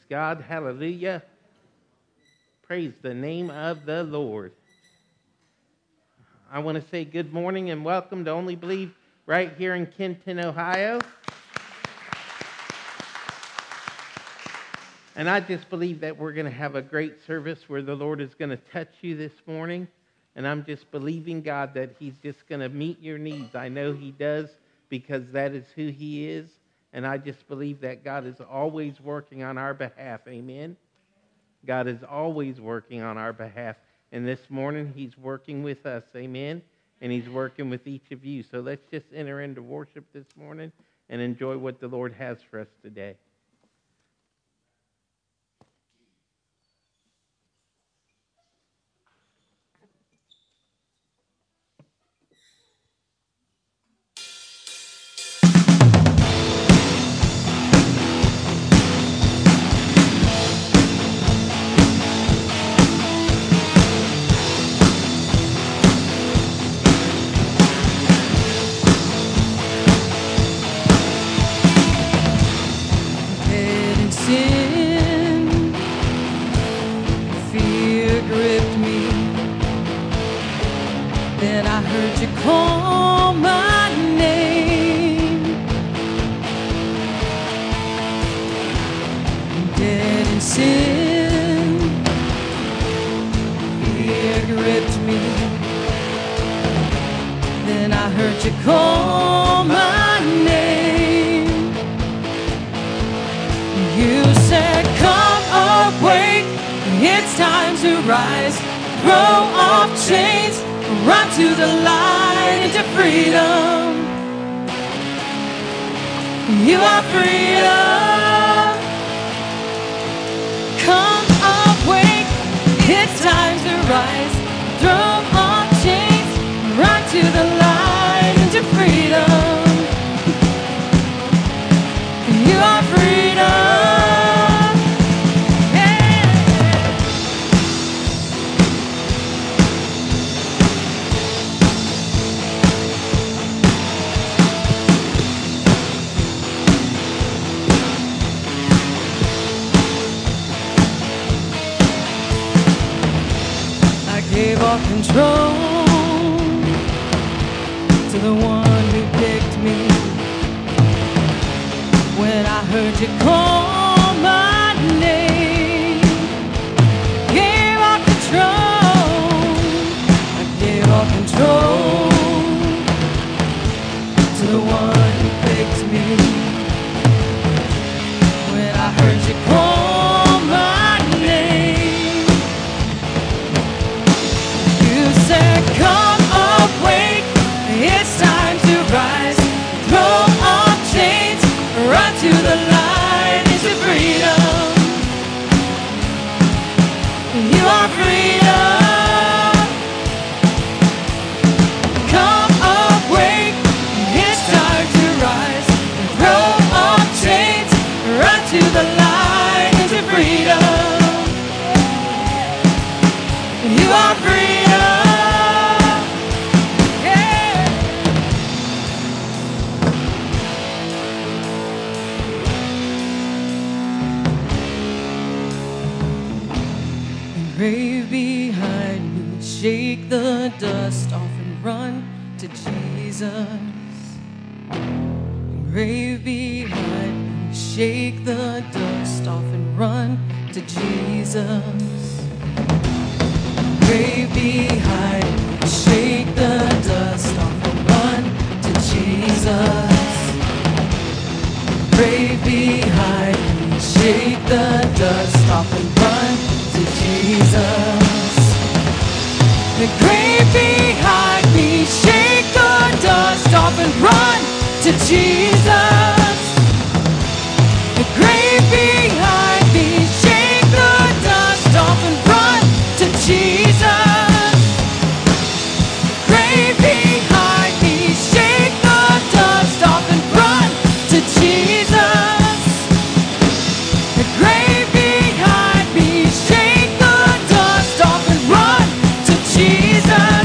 God. Hallelujah. Praise the name of the Lord. I want to say good morning and welcome to Only Believe right here in Kenton, Ohio. And I just believe that we're going to have a great service where the Lord is going to touch you this morning. And I'm just believing God that He's just going to meet your needs. I know He does because that is who He is. And I just believe that God is always working on our behalf. Amen. God is always working on our behalf. And this morning, He's working with us. Amen. And He's working with each of you. So let's just enter into worship this morning and enjoy what the Lord has for us today.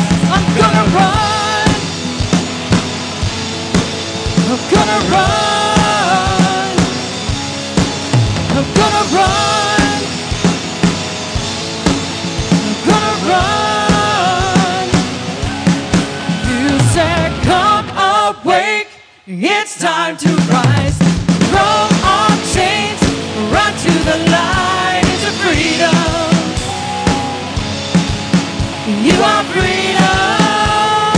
I'm gonna run. time to rise. Throw off chains, run to the light into freedom. You are freedom.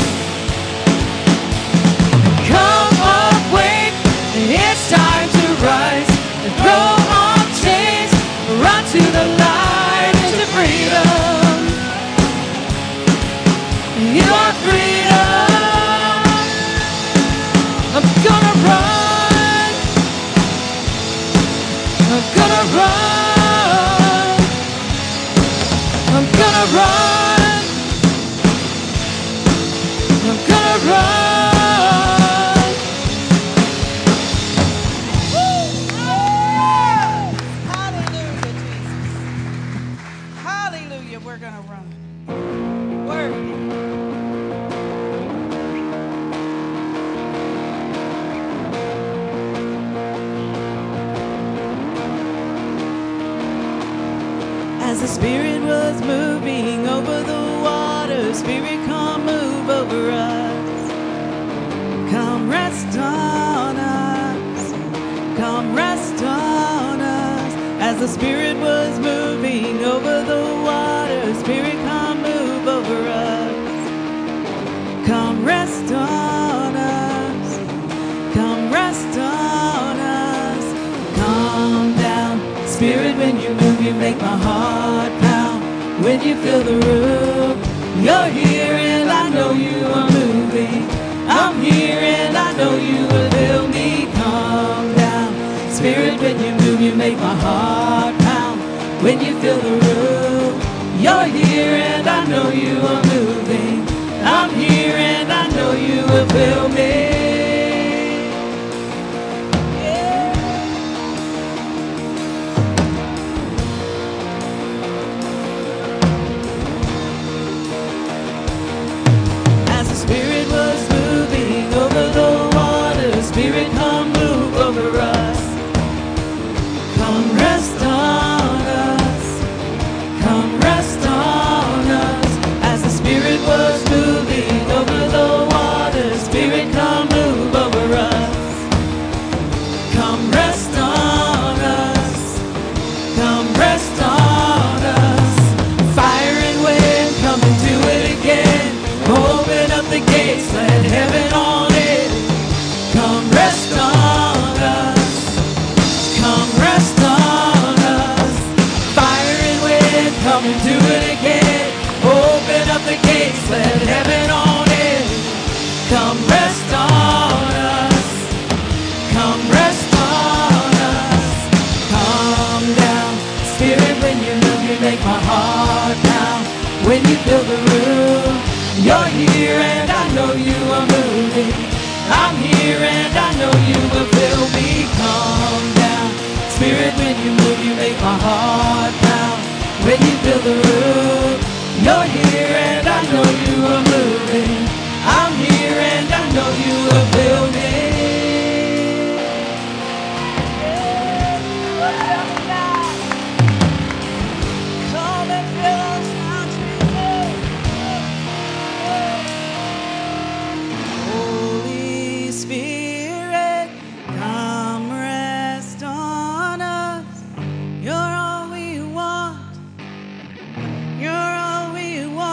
Come awake, it's time to rise. Throw off chains, run to the light into freedom. You are freedom. I'm gonna run. I'm gonna run. I'm gonna run. I'm gonna run. Hallelujah, Jesus. Hallelujah, we're gonna run. Word. As the Spirit was moving over the water, Spirit, come move over us. Come rest on us. Come rest on us. As the Spirit was moving over the water, Spirit, come move over us. Come rest on us. Come rest on us. Calm down. Spirit, when you move, you make my heart pound. When you fill the room, you're here and I know you are moving. I'm here and I know you will fill me. Calm down. Spirit, when you move, you make my heart pound. When you fill the room, you're here and I know you are moving. I'm here and I know you will fill me. As the Spirit was moving over the water, Spirit, come move over us. Come rest on us. Come rest on us. As the Spirit was moving over the water, Spirit, come move over us. Come rest on us. Come rest on us. Fire and wind, come and do it again. Open up the gates, let heaven on in. Come rest on us. Come rest on us. Fire and wind, come and do it again. Open up the gates, let heaven on in. Come rest on us. Come rest on us. Calm down. Spirit, when you move, you make my heart pound. When you fill the room, you're here and I know you are moving. I'm here and I know you will fill me. Calm down. Spirit, when you move, you make my heart pound. When you fill the room, you're here and I know you are moving. I'm here and I know you will fill me. Come and fill us now, Holy Spirit, come rest on us. You're all we want. You're all we want.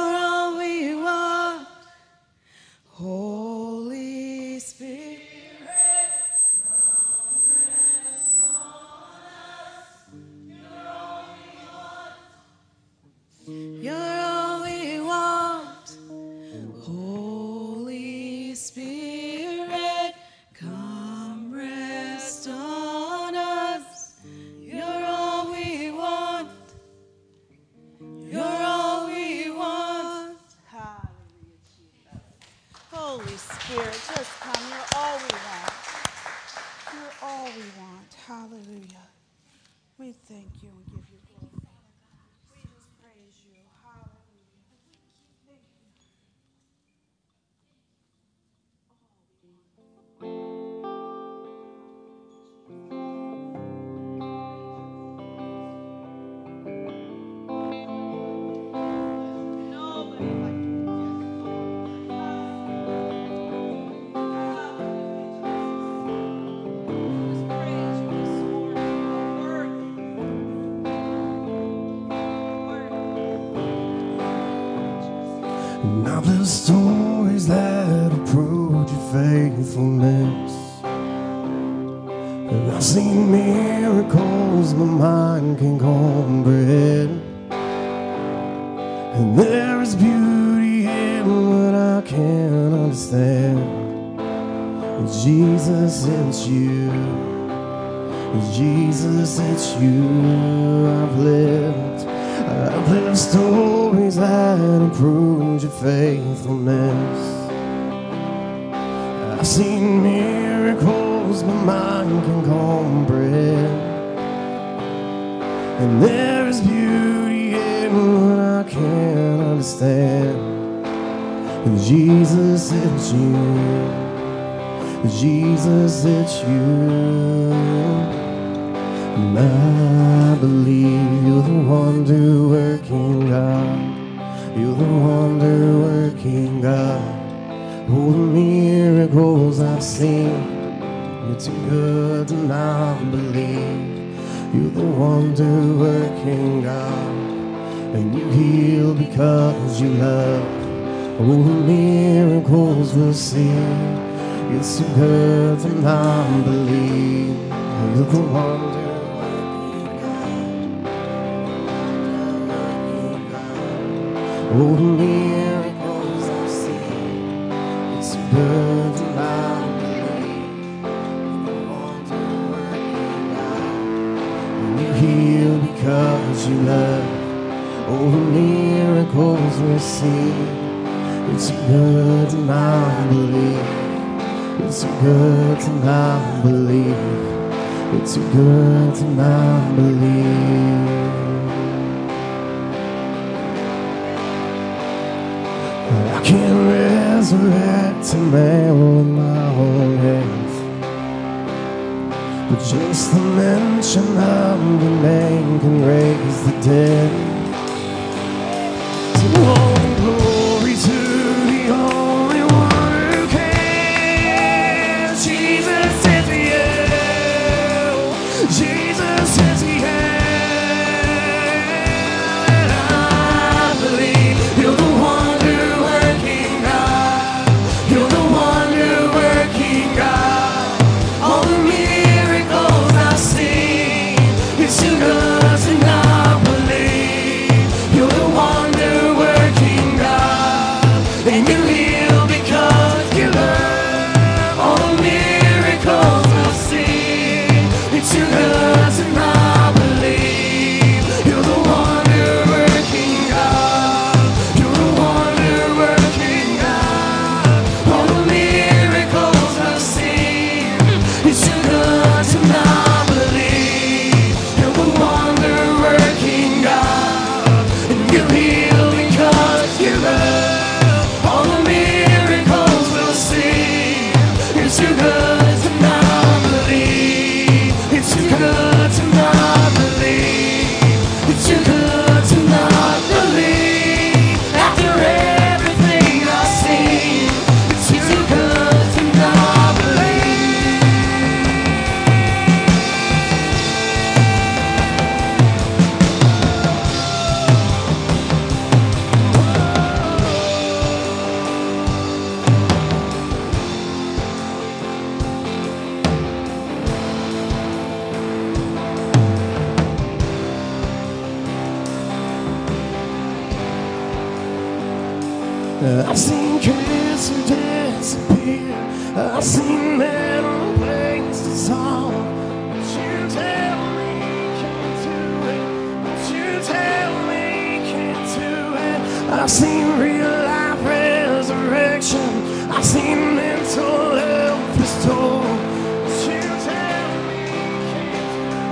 all we want. Holy Spirit, come rest on us. You're all we want. Holy Spirit, come rest on us. You're all we want. You're all we want. Hallelujah, Jesus. Holy Spirit, just come. You're all we want. You're all we want. Hallelujah. We thank you and give you glory. We just praise you. Hallelujah. Thank you. Nobody like you. Just praise you this morning. And I've lived stories that have proved your faithfulness. And I've seen miracles my mind can comprehend. And there is beauty in what I can't understand. And Jesus, it's you. And Jesus, it's you. I've lived stories that have proved your faithfulness. I've seen miracles my mind can comprehend. And there is beauty in what I can't understand. And Jesus, it's you. Jesus, it's you. And I believe you're the wonder-working God. You're the wonder-working God. All the miracles I've seen, you're too good to not believe. You're the wonder-working God, and you heal because you love. All the miracles we'll see, you're too good to not believe. You're the wonder-working God. All the miracles I've seen, it's too good to not believe. You're the wonder-working God. You heal because you love. All the miracles we see, it's too good to not believe. It's too good to not believe. It's too good to not believe. I can't resurrect a man with my own hands, but just the mention of the name can raise the dead. So all glory to the only one who can. Jesus is the end. Jesus is the end. And I believe you're the wonder-working God. You're the wonder-working God. All the miracles I've seen, it's too good to not believe. I've seen cancer disappear. I've seen metal plates dissolve. Won't you tell me can't do it? Won't you tell me can't do it? I've seen real life resurrection. I've seen mental health restored. Won't you tell me can't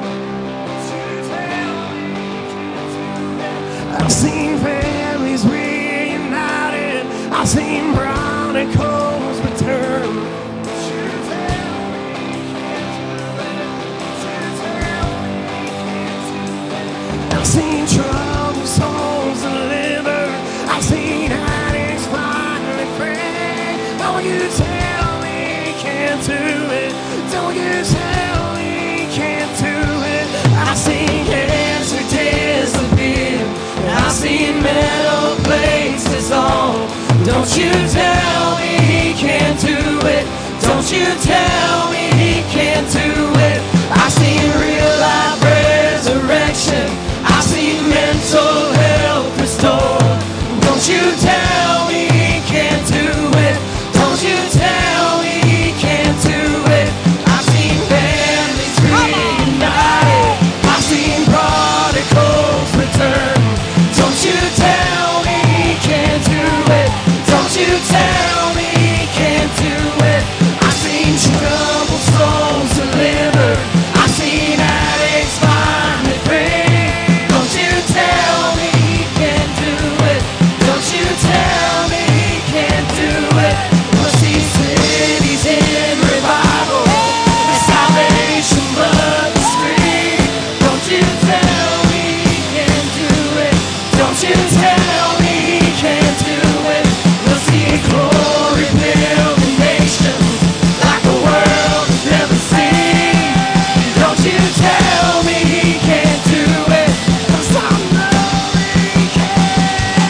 do it? Won't you tell me can't do it? I've seen families reunited. I've seen prodigals return. Won't you tell me can't do it? Won't you tell me can't do it? I've seen troubled souls delivered. I've seen addicts finally free. Don't you tell me can't do it? Don't you tell me can't do it? I've seen cancer disappear. I've seen metal plates dissolve. Don't you tell me he can't do it? Don't you tell me he can't do it? I've seen real life resurrection. I've seen mental health restored. Don't you tell me he can't do it? Don't you tell me he can't do it? I've seen families reunited. I've seen prodigals return. Don't you tell me he can't do it? Don't you tell me he can't do it? I've seen troubled souls delivered. I've seen addicts finally free. Don't you tell me he can't do it? Don't you tell me he can't do it? We'll see cities in revival. The salvation blood is free. Don't you tell me he can't do it? Don't you tell me he can't do it? We'll see glory fill the nations like the world has never seen. Don't you tell me he can't do it? 'Cause I know he can.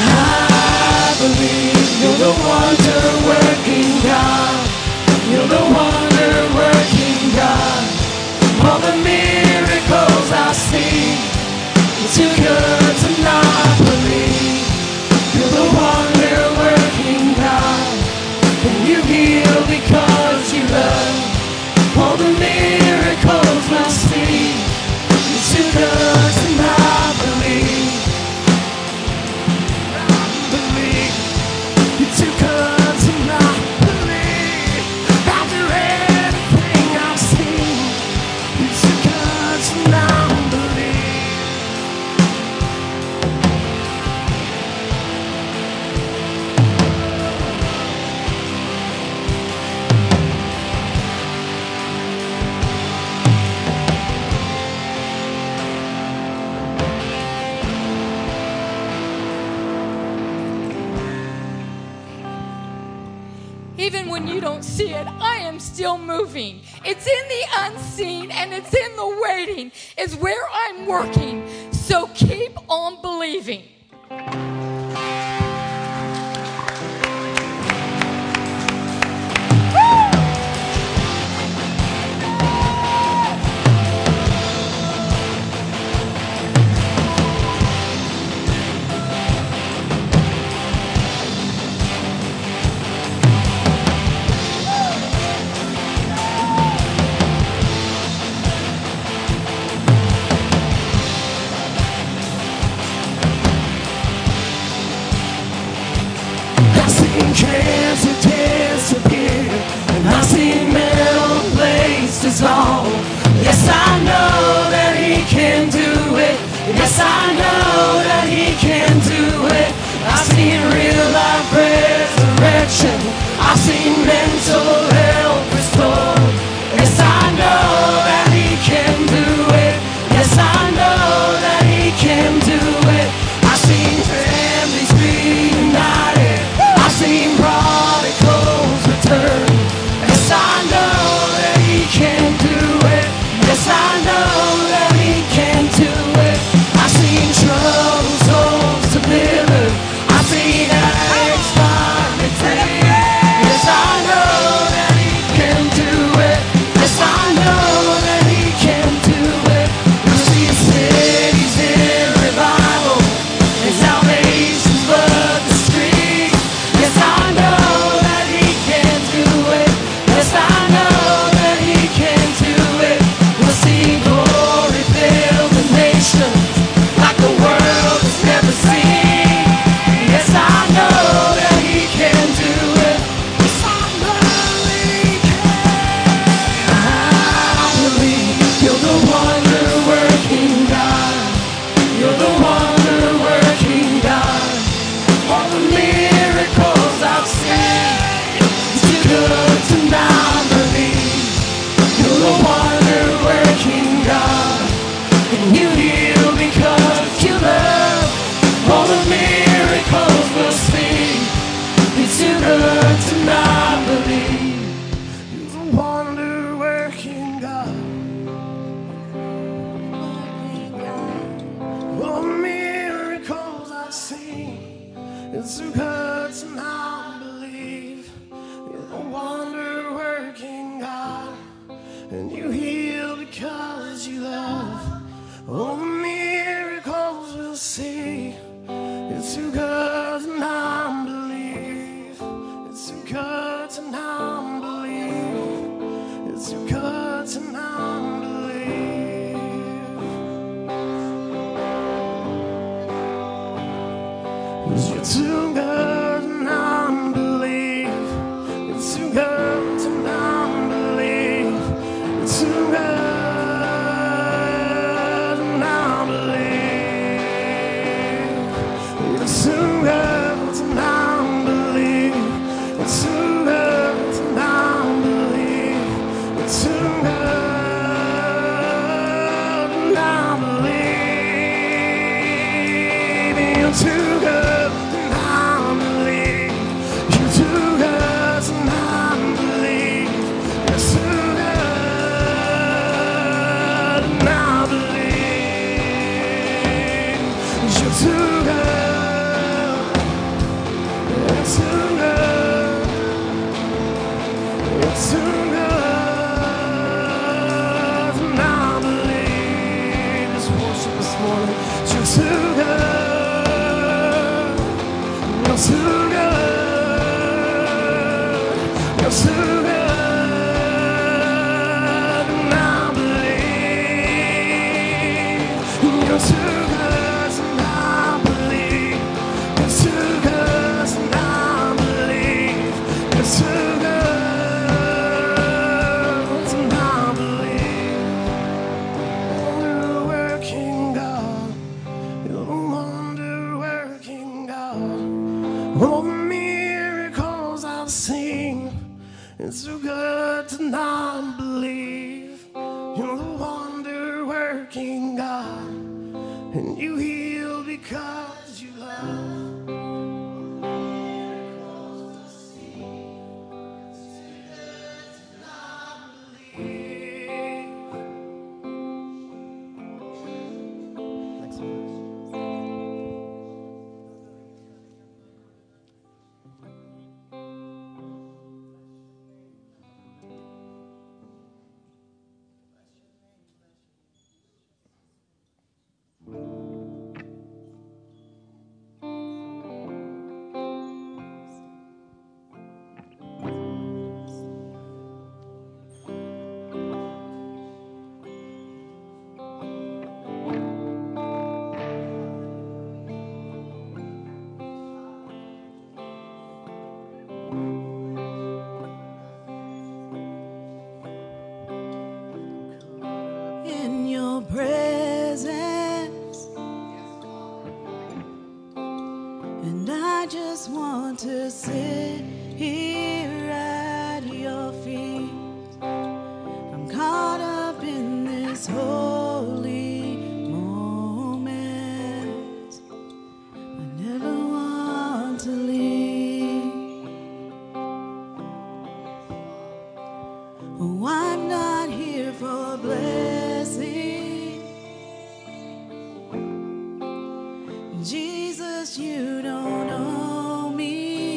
I believe you're the wonder-working God. You're the wonder-working God. All the miracles I see, it's too good to not believe. You're the wonder-working God, and you heal because you love. All the miracles I see, it's too good to not believe. Believe. You're too good to not believe. After everything I've seen, you're too good to not believe. Even when you don't see it, I am still moving. It's in the unseen and it's in the waiting is where I'm working. So keep on believing. I've seen cancer disappear, and I've seen metal plates dissolve. Yes, I know that he can do it. Yes, I know that he can do it. I've seen real life resurrection. I've seen mental health restored. Yes, I know that he can do it. Yes, I know that he can do it. I've seen families reunited. I've seen prodigals return. Yes, I know that he can do it. Yes, I know that he can do it. I've seen trouble the miracles I've seen. It's too good to not believe. You're the wonder-working God, and you heal because you love. All the miracles we'll see. It's too good to not believe. You're the wonder-working God. All the miracles I've seen. It's too good to not believe. You're the wonder-working God, and you heal because you love. All the miracles we'll see. It's too good to not believe. It's too good to not believe. It's too good to not believe. 'Cause you're too good to not believe. It's too good to not believe. It's too good to not believe. It's too good to not believe. It's too good to not believe. It's too good to not believe. You're too good to not believe. You're too good to not believe. You're too good to not believe. You're too good. You're too good. You're too good to not believe. Just worship this morning. You're too good. You're too good. You're too good to not believe. You're too good to not believe. You're too good to not believe. You're too good to not believe. Wonder-working God. You're the wonder-working God. All the miracles I've seen. It's too good to not believe. You're the wonder-working God, and you heal because you love. Miracles I've seen. It's too good to not believe. In your presence, and I just want to sit here at your feet. I'm caught up in this holy moment. I never want to leave. Oh, I'm not here for blessing. Jesus, you don't owe me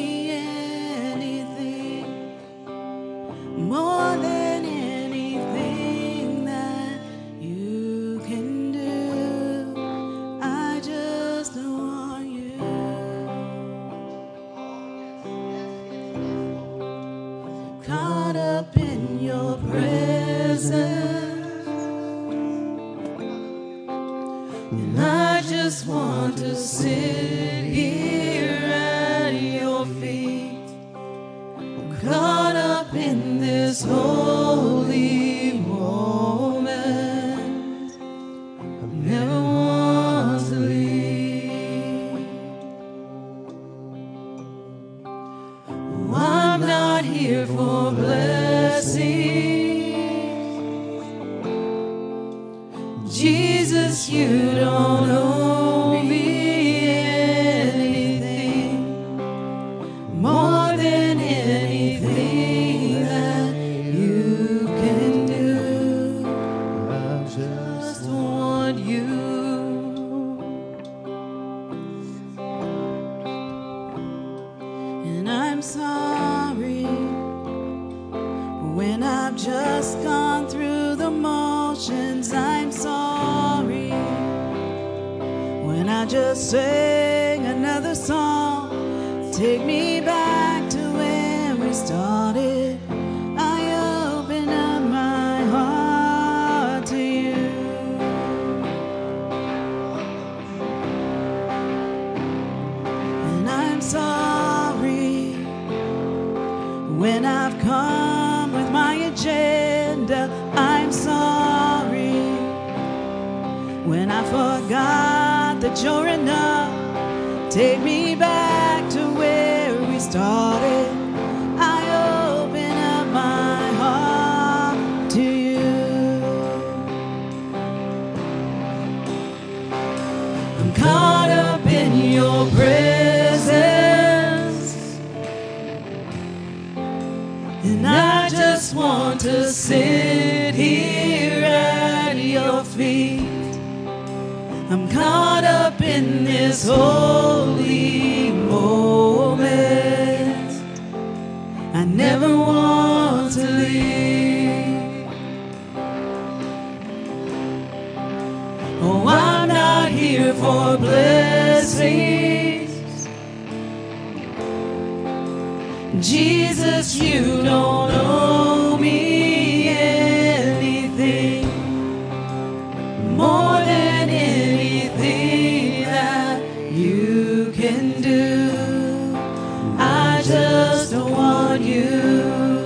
anything more than anything that you can do. I just want you. Caught up in your presence, and I just want to sit here at your feet. I'm caught up in this holy moment. I never want to leave. not here for blessings. Jesus, you don't owe me anything more than anything that you can do. I just want you. And I'm sorry when I've just gone through the motions. I'm sorry when I just sang another song. Take me back to where we started. I open up my heart to you. And I'm sorry when I've come with my agenda. I'm sorry when I forgot that you're enough. Take me back to where we started. I open up my heart to you. I'm caught up in your presence, and I just want to sit here at your feet. I'm caught up in this holy moment. I never want to leave. Oh, I'm not here for blessings. Jesus, you don't owe me anything more than anything that you can do. I just want you.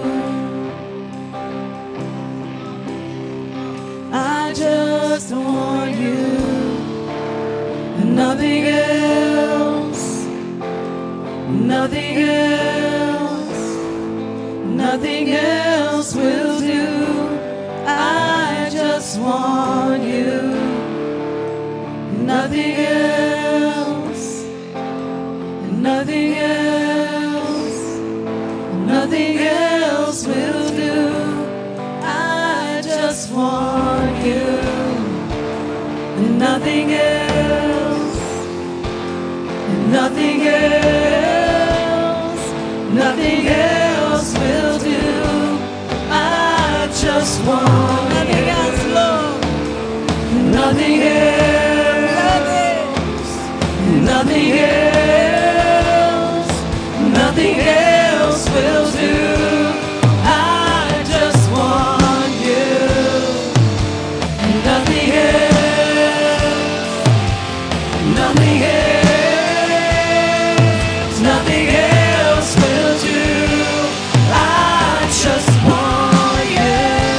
I just want you. Nothing else. Nothing else. Nothing else will do. I just want you. Nothing else. Nothing else. Nothing else will do. I just want you. Nothing else. Nothing else. Nothing else will do. I just want nothing else, Lord. Nothing else. Nothing else. Nothing else will do. I just want you. Nothing else. Nothing else. Nothing else will do. I just want you.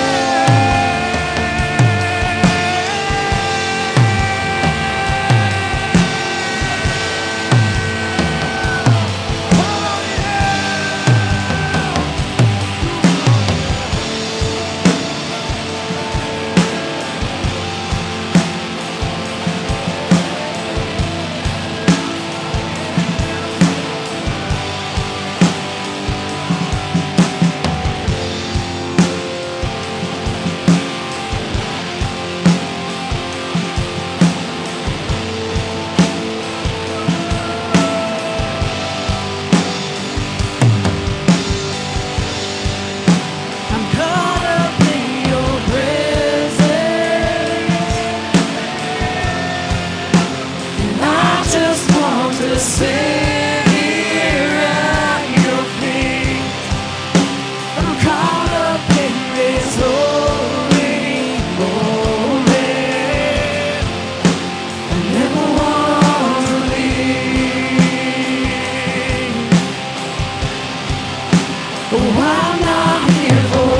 I'm caught up in your presence, and I just want to sit here at your feet. I'm caught up in this holy moment. I never want to leave. Oh, I'm not here for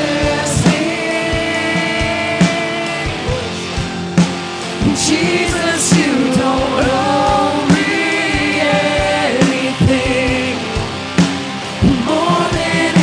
blessings. Jesus, you don't owe me anything more than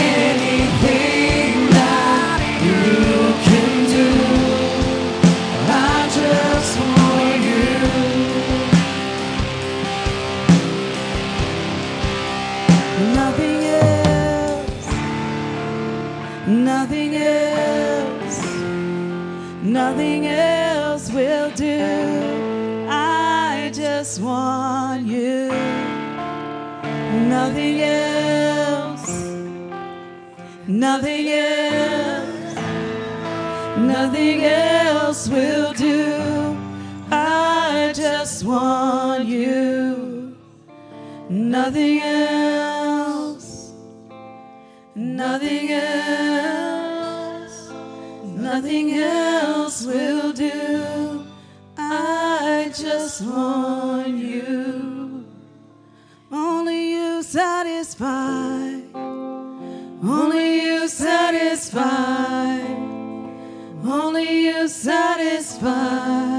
Nothing else, nothing else, nothing else will do. I just want you. Nothing else, nothing else, nothing else will do. I just want you. Nothing else, nothing else, nothing else will do. I just want you. Only you satisfy, only you satisfy, only you satisfy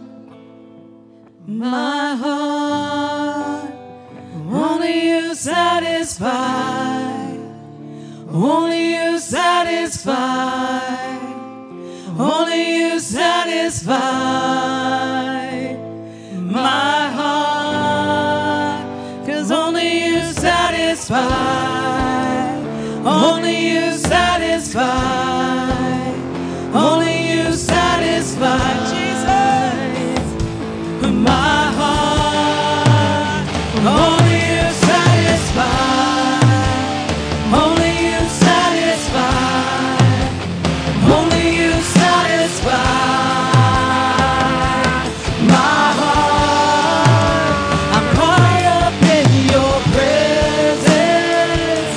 my heart. Only you satisfy, only you satisfy, only you satisfy my heart. 'Cause only you satisfy, only you satisfy, only you satisfy, Jesus, my heart. Only you satisfy, only you satisfy, only you satisfy my heart. I'm caught up in your presence,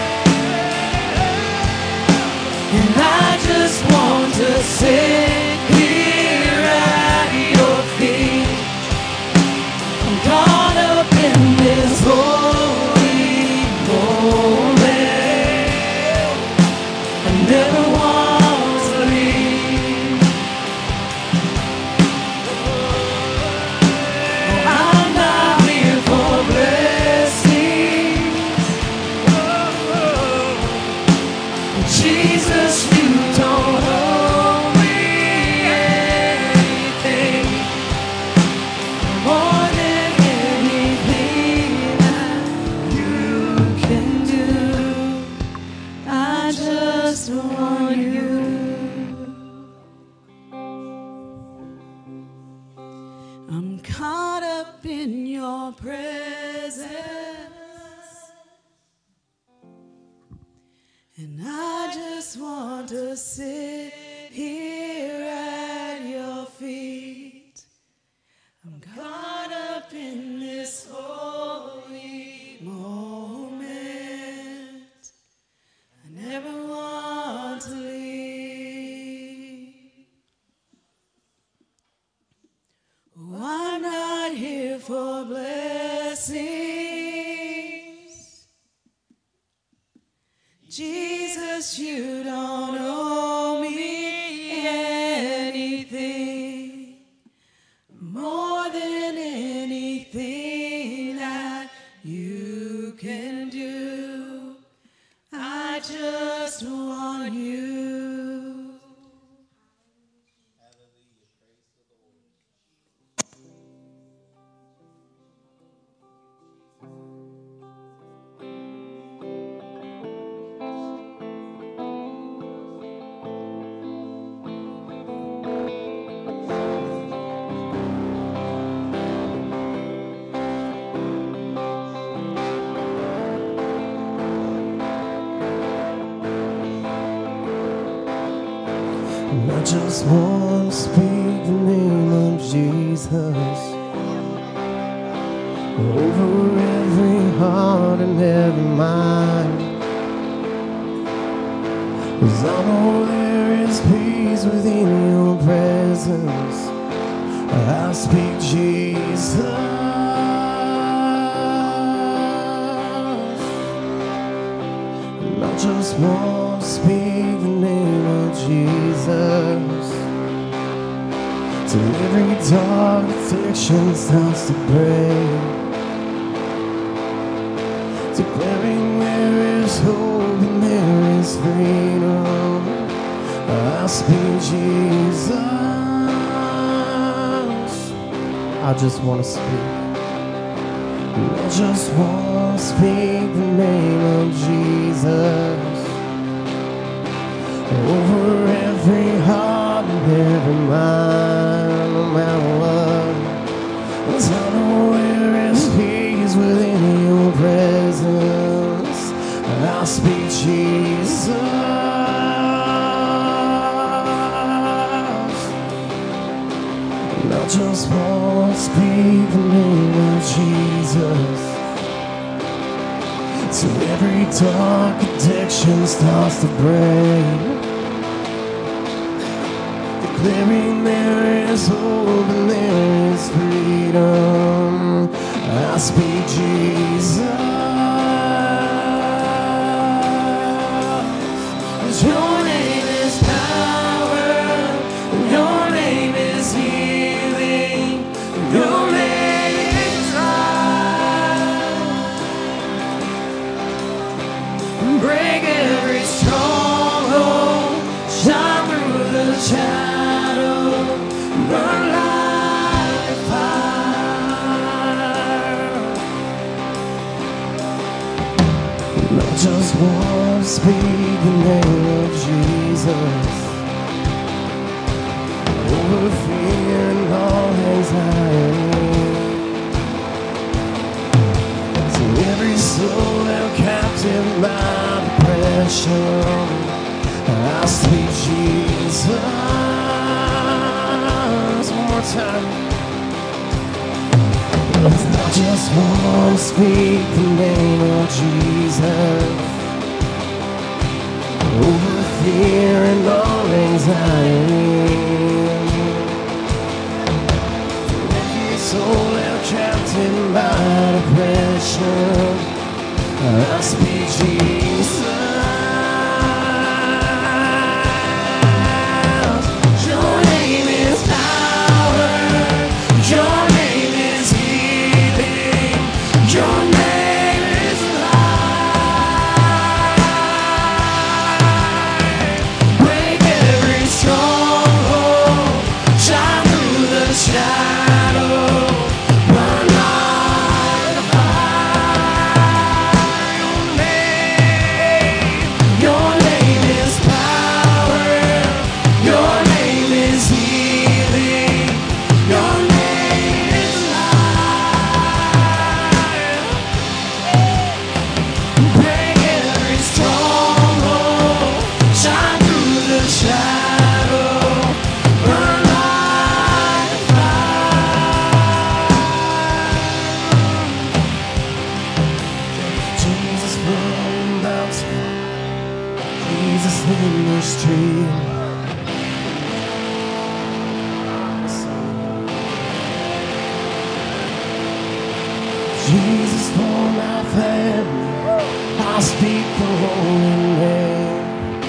and I just want to sit here at your feet. I'm caught up in this holy moment. I never want to leave. I'm not here for blessings. Jesus, you don't owe me anything more than anything that you can do. I just want you. I'm caught up in your presence, and I just want to sit here at your feet. I'm caught up in this holy moment. I never want to leave. Oh, I'm not here for blessings. Jesus, you don't owe me anything more than anything that you can do. I just want you. I just want to speak the name of Jesus over every heart and every mind. 'Cause I know there is peace within your presence. I speak Jesus. And I just want to speak the name of Jesus till every dark addiction starts to break, declaring there is hope and there is freedom. I speak Jesus. I just want to speak. I just want to speak the name of Jesus over every heart and every mind, no matter what. 'Cause I know there is peace within your presence. I'll speak Jesus. And I just want to speak the name of Jesus. So every dark addiction starts to break, declaring there is hope and there is freedom. I speak Jesus. Your name is power, your name is healing, your name is life. Break every stronghold, shine through the shadow, burn like fire. I just want to speak the name of Jesus over fear and all anxiety. So every soul held captive by depression, I speak Jesus. One more time. I just want to speak the name of Jesus over fear and all anxiety. Every soul held captive by depression, I speak Jesus. Your name is power, your name is healing, your name is life. Break every stronghold, shine through the shadow, burn like a fire. Your name is power, your name is healing, your name is life. Break every stronghold, shine through the shadow, burn like fire. Jesus from the mountain, Jesus in the street. Jesus for my family, I speak the holy name,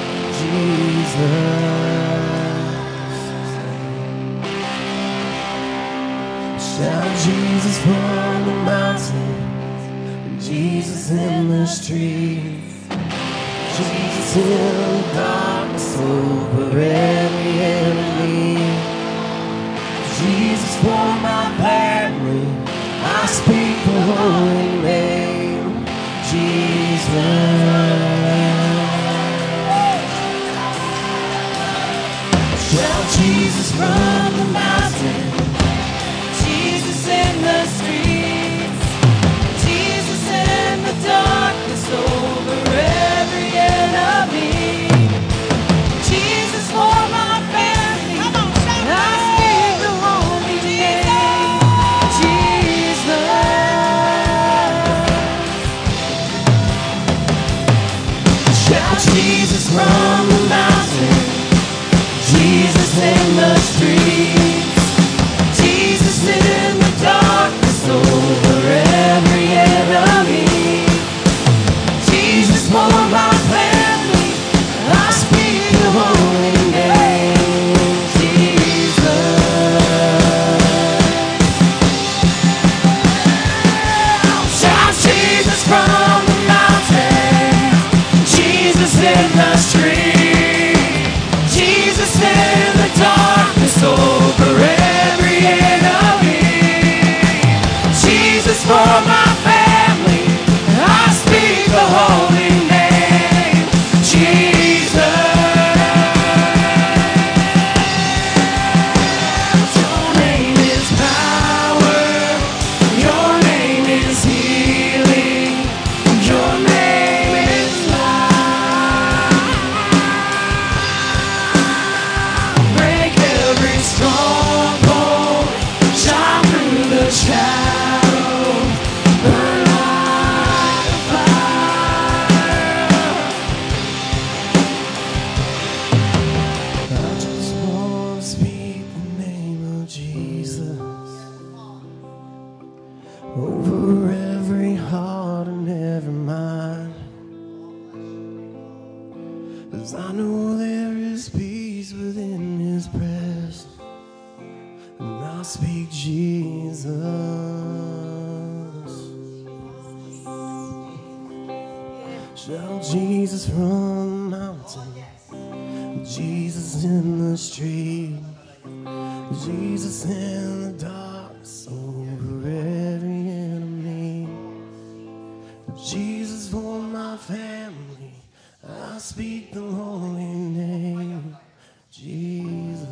Jesus. Shout Jesus from the mountain, Jesus in the streets, Jesus in the darkness over every enemy. Jesus for my family, I speak the holy name, Jesus. Shout Jesus from the mountain, Jesus in the streets, Jesus in the darkness over every enemy. Jesus for my family, I speak the holy name, Jesus. Shout Jesus from the mountain, Jesus in the streets, Jesus in the darkness over every enemy. Jesus for my family, I speak the holy name, Jesus. Shout Jesus from the mountain, Jesus in the streets. 'Cause I know there is peace within his presence. And I speak Jesus. Shout Jesus from the mountain, Jesus in the street, Jesus in the darkness over every enemy, Jesus for my family, I speak the holy name, Jesus.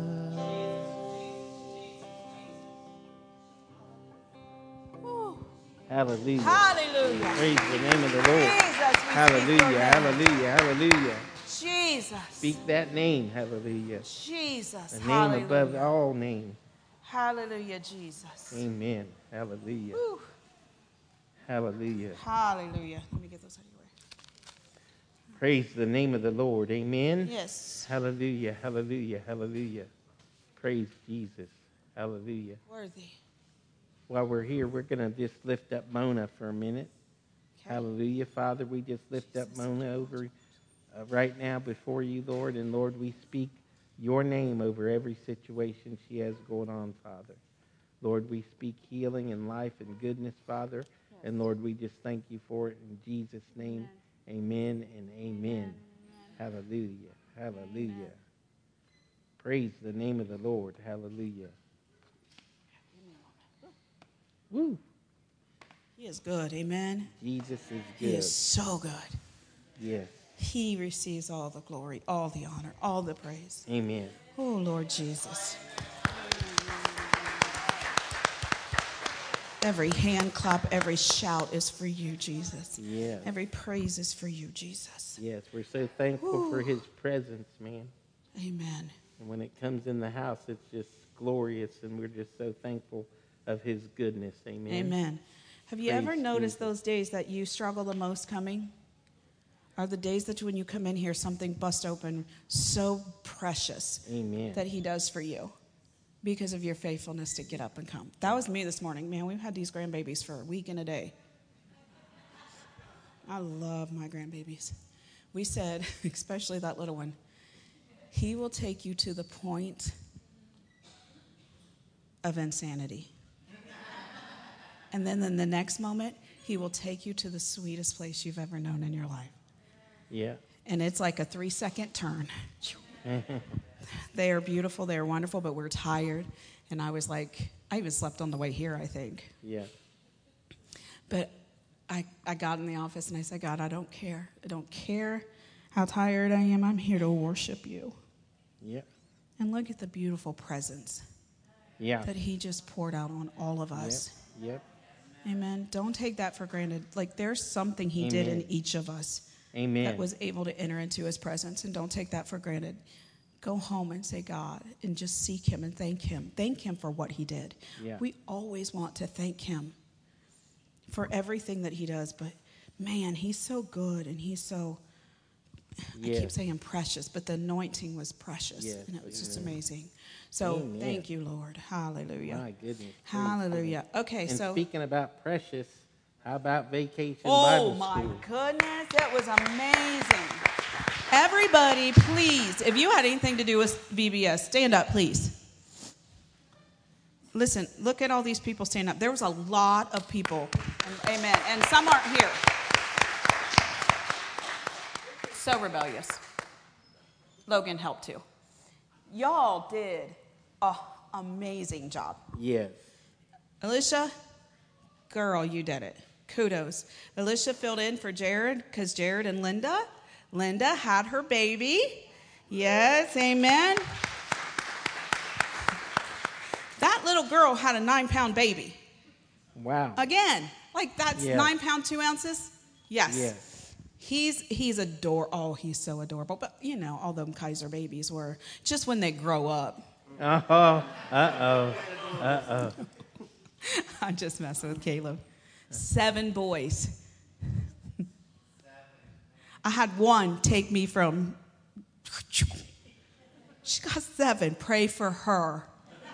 Hallelujah. Hallelujah. Praise the name of the Lord. Jesus, we speak your Hallelujah, name. hallelujah, hallelujah. Jesus. Speak that name, hallelujah. Jesus. The name Hallelujah. above all names. Hallelujah, Jesus. Amen. Hallelujah. Whew. Hallelujah. Hallelujah. Let me get those out of your way. Praise the name of the Lord. Amen. Yes. Hallelujah, hallelujah, hallelujah. Praise Jesus. Hallelujah. Worthy. While we're here, we're going to just lift up Mona for a minute. Okay. Hallelujah. Father, we just lift up Mona over right now before you, Lord. And Lord, we speak your name over every situation she has going on, Father. Lord, we speak healing and life and goodness, Father. And Lord, we just thank you for it in Jesus' name. Amen and amen. Hallelujah. Hallelujah. Praise the name of the Lord. Hallelujah. Woo. He is good. Amen. Jesus is He good. is so good. Yes. He receives all the glory, all the honor, all the praise. Amen. Oh, Lord Jesus. Every hand clap, every shout is for you, Jesus. Yes. Every praise is for you, Jesus. Yes. We're so thankful for his presence, man. Amen. And when it comes in the house, it's just glorious, and we're just so thankful of his goodness. Amen. Amen. Have you Praise ever noticed Jesus. those days that you struggle the most coming? Are the days that when you come in here, something busts open so precious Amen. that he does for you because of your faithfulness to get up and come. That was me this morning. Man, we've had these grandbabies for a week and a day. I love my grandbabies. We said, especially that little one, he will take you to the point of insanity. And then in the next moment, he will take you to the sweetest place you've ever known in your life. Yeah. And it's like a 3-second turn. They are beautiful, they are wonderful, but we're tired. And I was like, I even slept on the way here, I think. Yeah. But I got in the office and I said, God, I don't care. I don't care how tired I am. I'm here to worship you. Yeah. And look at the beautiful presence Yeah. that he just poured out on all of us. Yep. Amen. Don't take that for granted. Like there's something he did in Amen. each of us Amen. that was able to enter into his presence, and don't take that for granted. Go home and say God and just seek him and thank him. Thank him for what he did. Yeah. We always want to thank him for everything that he does, but man, he's so good and he's so, I Yes. keep saying precious, but the anointing was precious, Yes. and it was just Amen. amazing. So Amen. thank you, Lord. Hallelujah. My goodness. Hallelujah. Okay, And so. speaking about precious, how about Vacation Oh Bible my School? goodness, that was amazing. Everybody, please, if you had anything to do with VBS, stand up, please. Listen, look at all these people stand up. There was a lot of people. And, amen. And some aren't here. So rebellious. Logan helped too. Y'all did an amazing job. Yes. Alicia, girl, you did it. Kudos. Alicia filled in for Jared because Jared and Linda had her baby. Yes, amen. That little girl had a 9-pound baby. Wow. Again, like that's Yeah. 9 pounds, 2 ounces. Yes. Yes. He's adorable. Oh, he's so adorable. But you know, all them Kaiser babies were just when they grow up. Uh-oh. Uh-oh. Uh-oh. I'm just messing with Caleb. 7 boys. I had one take me from. She got 7. Pray for her.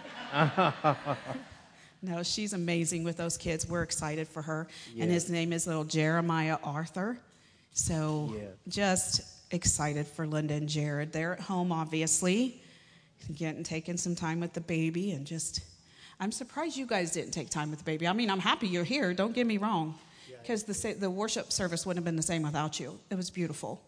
No, she's amazing with those kids. We're excited for her. And Yeah. his name is little Jeremiah Arthur. So Yeah. just excited for Linda and Jared. They're at home, obviously, taking some time with the baby, and I'm surprised you guys didn't take time with the baby. I mean, I'm happy you're here. Don't get me wrong, because the worship service wouldn't have been the same without you. It was beautiful.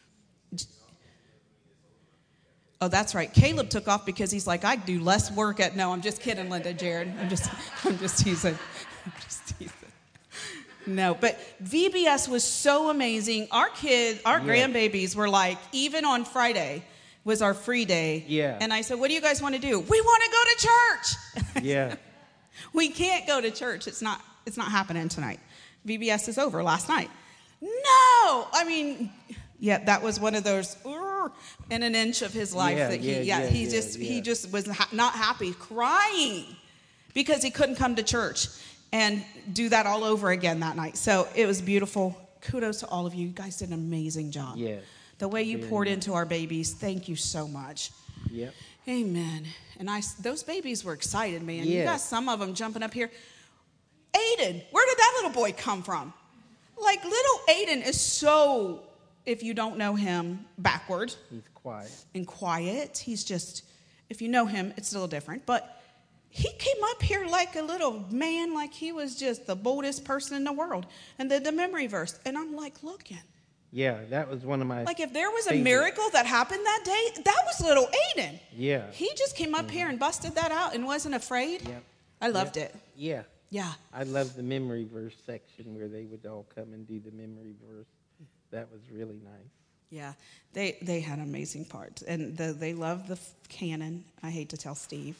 Oh, that's right. Caleb took off because he's like, I do less work at. No, I'm just kidding, Linda, Jared. I'm just teasing. I'm just teasing. No, but VBS was so amazing. Our grandbabies were like, even on Friday was our free day. Yeah. And I said, what do you guys want to do? We want to go to church. Yeah. We can't go to church. It's not happening tonight. VBS is over last night. No. I mean, yeah, that was one of those in an inch of his life he just was not happy, crying because he couldn't come to church and do that all over again that night. So it was beautiful. Kudos to all of you. You guys did an amazing job. Yes. The way you poured into our babies, thank you so much. Yep. Amen. And those babies were excited, man. Yes. You got some of them jumping up here. Aiden, where did that little boy come from? Like, little Aiden is so, if you don't know him, backward. He's quiet. And quiet. He's just, if you know him, it's a little different. But he came up here like a little man, like he was just the boldest person in the world. And then the memory verse. And I'm like looking. Yeah, that was one of my Like, if there was a favorite. miracle that happened that day, that was little Aiden. Yeah. He just came up here and busted that out and wasn't afraid. Yep. I loved it. Yeah. Yeah. I love the memory verse section where they would all come and do the memory verse. That was really nice. Yeah. They had amazing parts. And they loved the canon. I hate to tell Steve.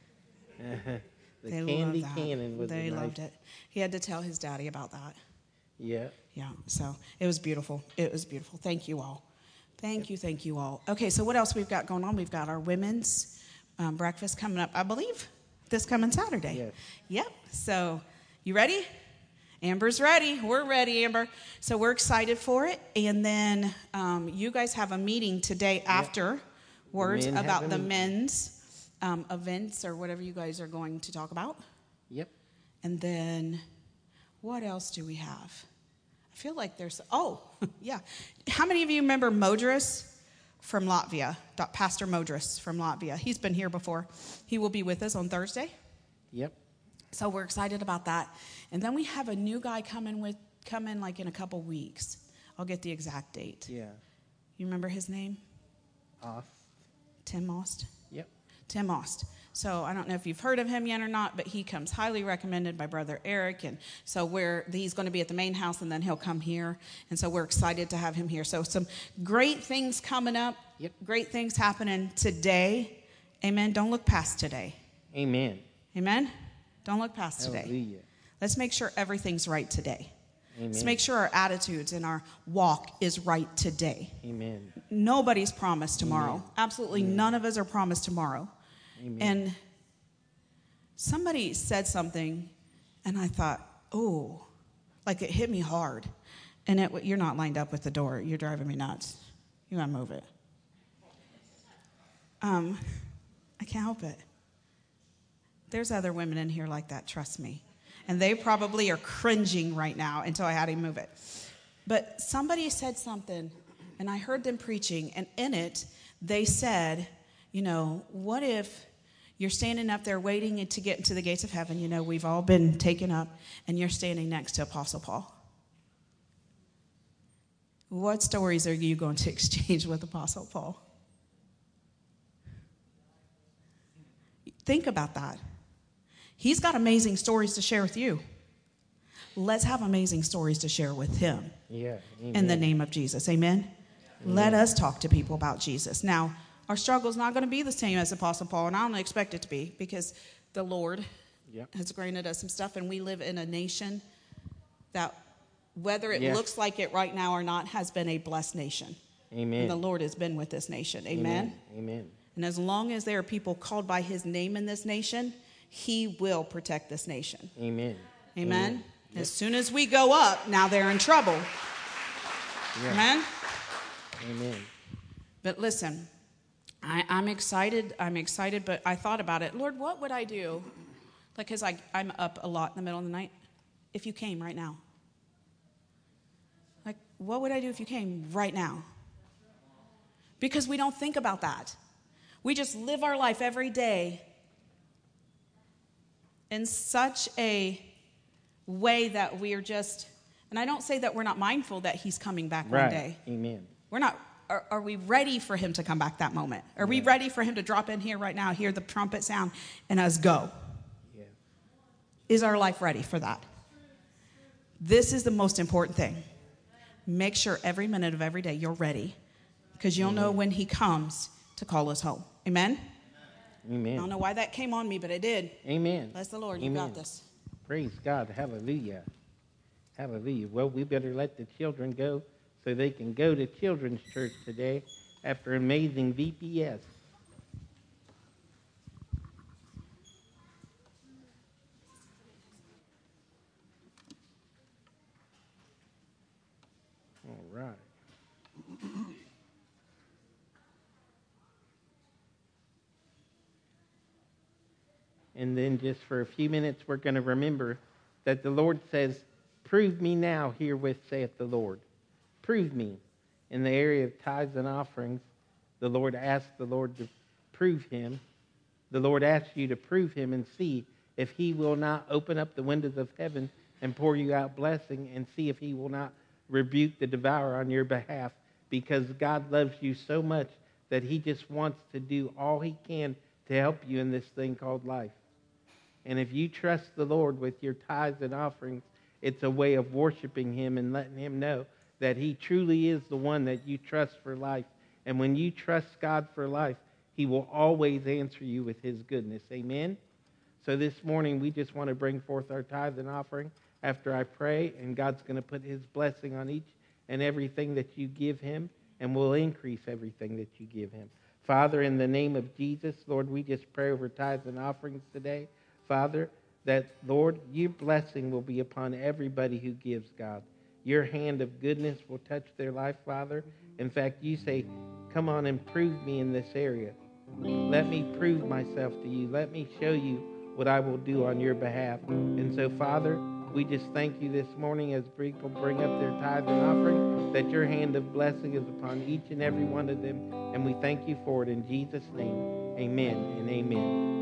The They candy loved that. cannon was They a nice. loved it. He had to tell his daddy about that. Yeah. Yeah, so it was beautiful. It was beautiful. Thank you all. Thank you all. Okay, so what else we've got going on? We've got our women's breakfast coming up, I believe, this coming Saturday. Yes. Yep, so you ready? Amber's ready. We're ready, Amber. So we're excited for it. And then you guys have a meeting today afterwards men have about a the meeting. men's events or whatever you guys are going to talk about. Yep. And then what else do we have? I feel like yeah. How many of you remember Modris from Latvia? Pastor Modris from Latvia. He's been here before. He will be with us on Thursday. Yep. So we're excited about that. And then we have a new guy come in like in a couple weeks. I'll get the exact date. Yeah. You remember his name? Off. Tim Most? Yep. Tim Most. So I don't know if you've heard of him yet or not, but he comes highly recommended by Brother Eric. And so he's going to be at the main house, and then he'll come here. And so we're excited to have him here. So some great things coming up. Yep. Great things happening today. Amen. Don't look past today. Amen. Amen. Don't look past today. Hallelujah. Let's make sure everything's right today. Amen. Let's make sure our attitudes and our walk is right today. Amen. Nobody's promised tomorrow. Amen. Absolutely none of us are promised tomorrow. Amen. And somebody said something, and I thought, oh, like it hit me hard. And you're not lined up with the door. You're driving me nuts. You want to move it. I can't help it. There's other women in here like that, trust me. And they probably are cringing right now until I had to move it. But somebody said something, and I heard them preaching, and in it, they said, what if you're standing up there waiting to get into the gates of heaven? We've all been taken up, and you're standing next to Apostle Paul. What stories are you going to exchange with Apostle Paul? Think about that. He's got amazing stories to share with you. Let's have amazing stories to share with him. Yeah. Amen. In the name of Jesus. Amen? Let us talk to people about Jesus. Now, our struggle is not going to be the same as Apostle Paul, and I don't expect it to be, because the Lord has granted us some stuff, and we live in a nation that, whether it looks like it right now or not, has been a blessed nation. Amen. And the Lord has been with this nation. Amen? Amen. And as long as there are people called by his name in this nation, he will protect this nation. Amen. Amen? As soon as we go up, now they're in trouble. Yeah. Amen? Amen. But listen, I'm excited, but I thought about it. Lord, what would I do? Like, because I'm up a lot in the middle of the night. If you came right now. Like, what would I do if you came right now? because we don't think about that. We just live our life every day in such a way that we are just, and I don't say that we're not mindful that he's coming back one day. Amen. We're not, are we ready for him to come back that moment? Are we ready for him to drop in here right now, hear the trumpet sound, and us go? Yeah. Is our life ready for that? This is the most important thing. Make sure every minute of every day you're ready, because you'll know when he comes to call us home. Amen? Amen. I don't know why that came on me, but it did. Amen. Bless the Lord. Amen. You got this. Praise God. Hallelujah. Hallelujah. Well, we better let the children go so they can go to children's church today after amazing VPS. All right. And then just for a few minutes, we're going to remember that the Lord says, prove me now, herewith saith the Lord. Prove me. In the area of tithes and offerings, the Lord asked the Lord to prove him. The Lord asks you to prove him and see if he will not open up the windows of heaven and pour you out blessing, and see if he will not rebuke the devourer on your behalf, because God loves you so much that he just wants to do all he can to help you in this thing called life. And if you trust the Lord with your tithes and offerings, it's a way of worshiping him and letting him know that he truly is the one that you trust for life. And when you trust God for life, he will always answer you with his goodness. Amen? So this morning, we just want to bring forth our tithe and offering after I pray, and God's going to put his blessing on each and everything that you give him, and will increase everything that you give him. Father, in the name of Jesus, Lord, we just pray over tithes and offerings today. Father, that, Lord, your blessing will be upon everybody who gives, God. Your hand of goodness will touch their life, Father. In fact, you say, come on and prove me in this area. Let me prove myself to you. Let me show you what I will do on your behalf. And so, Father, we just thank you this morning as people bring up their tithe and offering, that your hand of blessing is upon each and every one of them. And we thank you for it in Jesus' name. Amen and amen.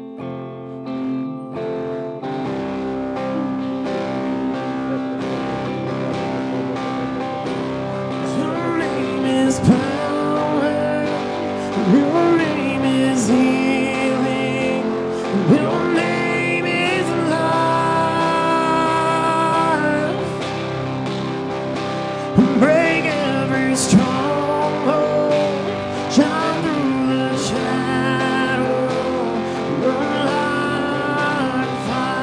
Your name is power. Your name is healing. Your name is life. Break every stronghold. Shine through the shadow. Burn like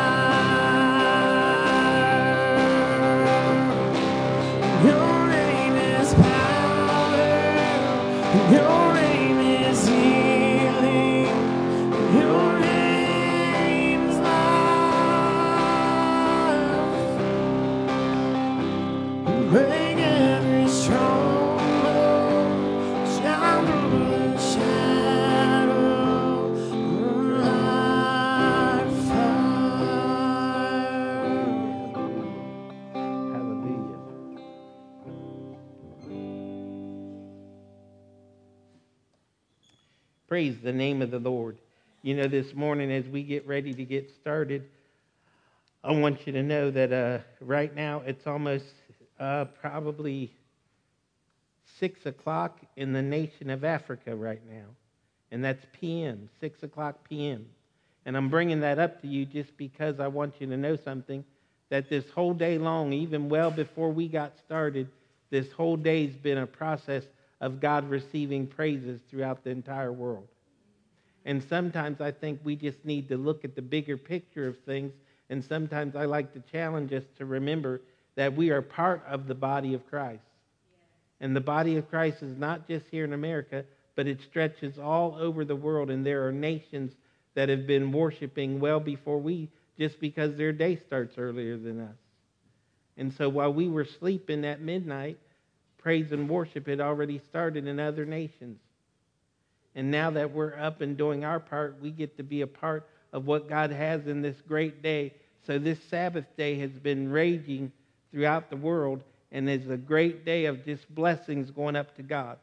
fire. Your name is power. Your name is healing. Your name is life. Break every stronghold. Shine through the shadow. Burn like fire. Hallelujah. Praise the name of the Lord. You know, this morning as we get ready to get started, I want you to know that right now it's almost probably 6 o'clock in the nation of Africa right now. And that's p.m., 6 o'clock p.m. And I'm bringing that up to you just because I want you to know something, that this whole day long, even well before we got started, this whole day's been a process of God receiving praises throughout the entire world. And sometimes I think we just need to look at the bigger picture of things, and sometimes I like to challenge us to remember that we are part of the body of Christ. And the body of Christ is not just here in America, but it stretches all over the world, and there are nations that have been worshiping well before we, just because their day starts earlier than us. And so while we were sleeping at midnight, praise and worship had already started in other nations. And now that we're up and doing our part, we get to be a part of what God has in this great day. So this Sabbath day has been raging throughout the world, and is a great day of just blessings going up to God.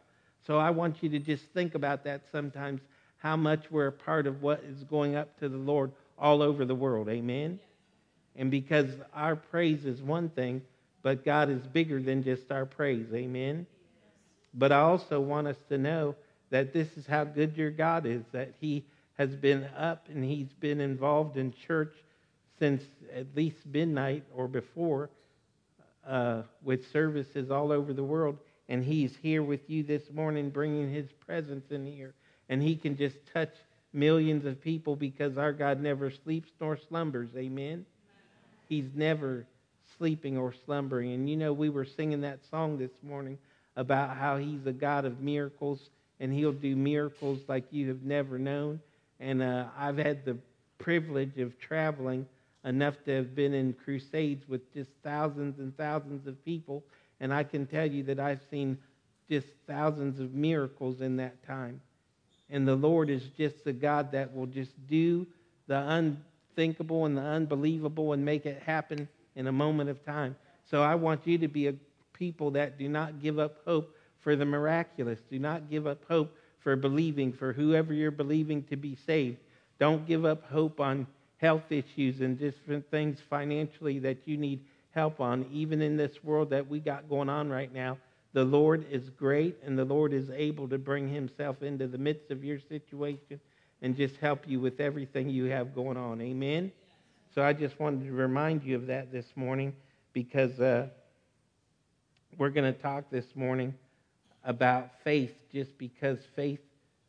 So I want you to just think about that sometimes, how much we're a part of what is going up to the Lord all over the world. Amen? And because our praise is one thing, but God is bigger than just our praise. Amen? But I also want us to know that this is how good your God is, that he has been up and he's been involved in church since at least midnight or before, with services all over the world. And he's here with you this morning bringing his presence in here. And he can just touch millions of people because our God never sleeps nor slumbers. Amen? He's never sleeping or slumbering. And you know, we were singing that song this morning about how he's a God of miracles, and he'll do miracles like you have never known. And I've had the privilege of traveling enough to have been in crusades with just thousands and thousands of people, and I can tell you that I've seen just thousands of miracles in that time. And the Lord is just a God that will just do the unthinkable and the unbelievable and make it happen in a moment of time. So I want you to be a people that do not give up hope for the miraculous. Do not give up hope for believing for whoever you're believing to be saved. Don't give up hope on health issues and different things financially that you need help on. Even in this world that we got going on right now, the Lord is great, and the Lord is able to bring himself into the midst of your situation and just help you with everything you have going on. Amen? So I just wanted to remind you of that this morning, because we're going to talk this morning about faith, just because faith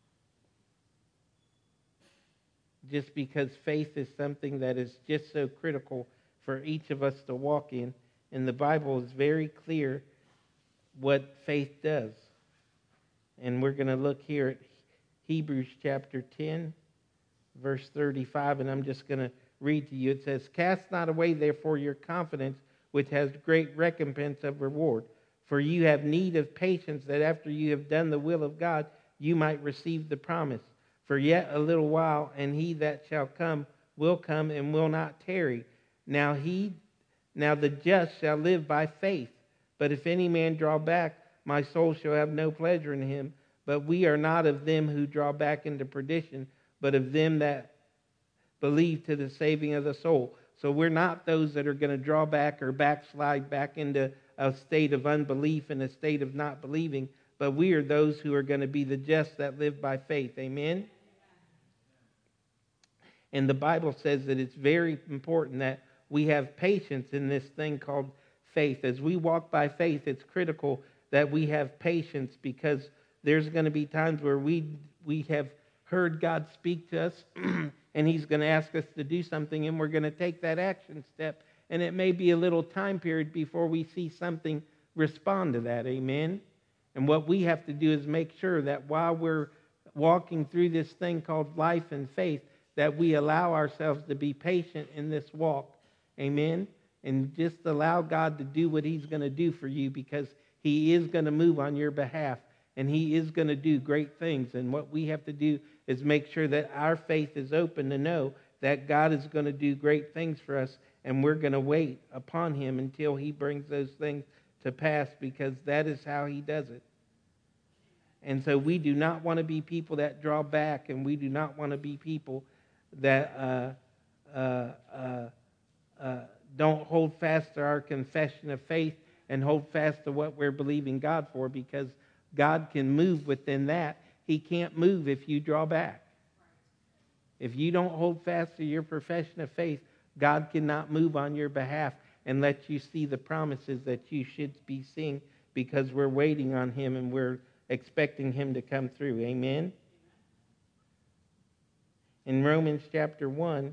is something that is just so critical for each of us to walk in. And the Bible is very clear what faith does. And we're going to look here at Hebrews chapter 10, verse 35, and I'm just going to read to you. It says, "Cast not away therefore your confidence, which has great recompense of reward. For you have need of patience, that after you have done the will of God, you might receive the promise. For yet a little while, and he that shall come will come and will not tarry. Now the just shall live by faith. But if any man draw back, my soul shall have no pleasure in him. But we are not of them who draw back into perdition, but of them that believe to the saving of the soul." So we're not those that are going to draw back or backslide back into a state of unbelief and a state of not believing, but we are those who are going to be the just that live by faith. Amen? And the Bible says that it's very important that we have patience in this thing called faith. As we walk by faith, it's critical that we have patience, because there's going to be times where we have heard God speak to us and he's going to ask us to do something, and we're going to take that action step. And it may be a little time period before we see something respond to that. Amen? And what we have to do is make sure that while we're walking through this thing called life and faith, that we allow ourselves to be patient in this walk. Amen? And just allow God to do what he's going to do for you, because he is going to move on your behalf, and he is going to do great things. And what we have to do is make sure that our faith is open to know that God is going to do great things for us, and we're going to wait upon him until he brings those things to pass, because that is how he does it. And so we do not want to be people that draw back, and we do not want to be people that don't hold fast to our confession of faith and hold fast to what we're believing God for, because God can move within that. He can't move if you draw back. If you don't hold fast to your profession of faith, God cannot move on your behalf and let you see the promises that you should be seeing, because we're waiting on him and we're expecting him to come through. Amen? In Romans chapter 1,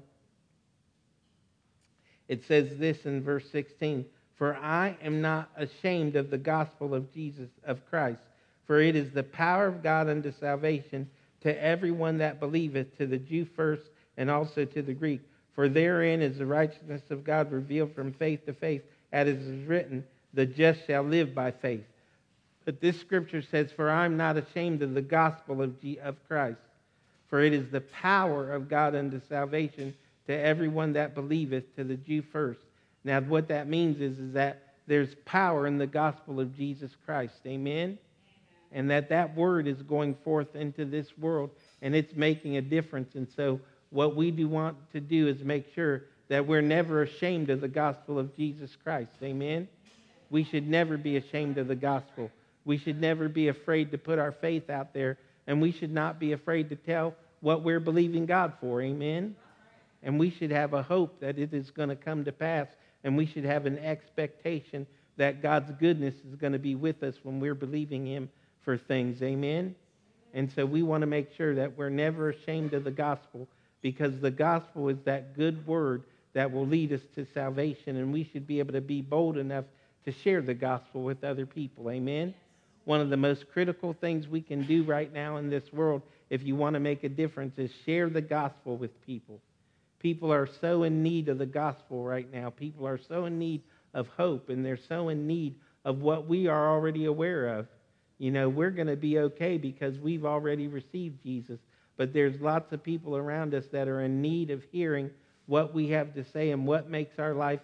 it says this in verse 16, "For I am not ashamed of the gospel of Jesus of Christ, for it is the power of God unto salvation to everyone that believeth, to the Jew first, and also to the Greek. For therein is the righteousness of God revealed from faith to faith, as it is written, the just shall live by faith." But this scripture says, "For I am not ashamed of the gospel of Christ, for it is the power of God unto salvation to everyone that believeth, to the Jew first." Now what that means is that there's power in the gospel of Jesus Christ. Amen? and that word is going forth into this world, and it's making a difference. And so what we do want to do is make sure that we're never ashamed of the gospel of Jesus Christ. Amen? We should never be ashamed of the gospel. We should never be afraid to put our faith out there, and we should not be afraid to tell what we're believing God for. Amen? And we should have a hope that it is going to come to pass, and we should have an expectation that God's goodness is going to be with us when we're believing him for things. Amen? And so we want to make sure that we're never ashamed of the gospel, because the gospel is that good word that will lead us to salvation, and we should be able to be bold enough to share the gospel with other people. Amen? One of the most critical things we can do right now in this world, if you want to make a difference, is share the gospel with people. People are so in need of the gospel right now. People are so in need of hope, and they're so in need of what we are already aware of. You know, we're going to be okay because we've already received Jesus, but there's lots of people around us that are in need of hearing what we have to say and what makes our life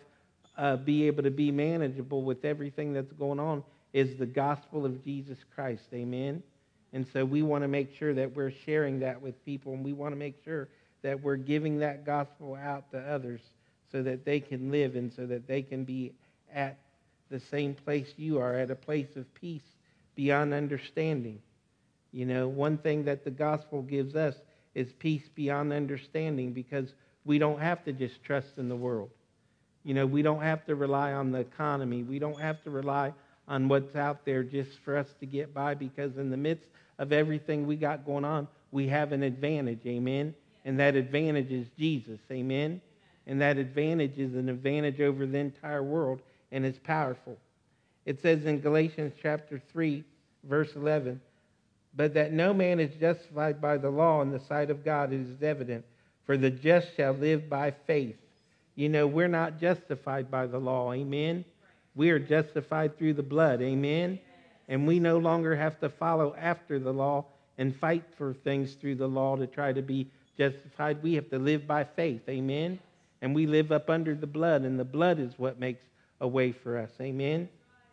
be able to be manageable with everything that's going on is the gospel of Jesus Christ. Amen? And so we want to make sure that we're sharing that with people, and we want to make sure that we're giving that gospel out to others so that they can live and so that they can be at the same place you are, at a place of peace beyond understanding. You know, one thing that the gospel gives us is peace beyond understanding, because we don't have to just trust in the world. You know, we don't have to rely on the economy. We don't have to rely on what's out there just for us to get by, because in the midst of everything we got going on, we have an advantage. Amen? And that advantage is Jesus. Amen? And that advantage is an advantage over the entire world, and it's powerful. It says in Galatians chapter 3, verse 11, "But that no man is justified by the law in the sight of God is evident, for the just shall live by faith." You know, we're not justified by the law. Amen? We are justified through the blood. Amen? And we no longer have to follow after the law and fight for things through the law to try to be justified. We have to live by faith. Amen? And we live up under the blood, and the blood is what makes a way for us. Amen?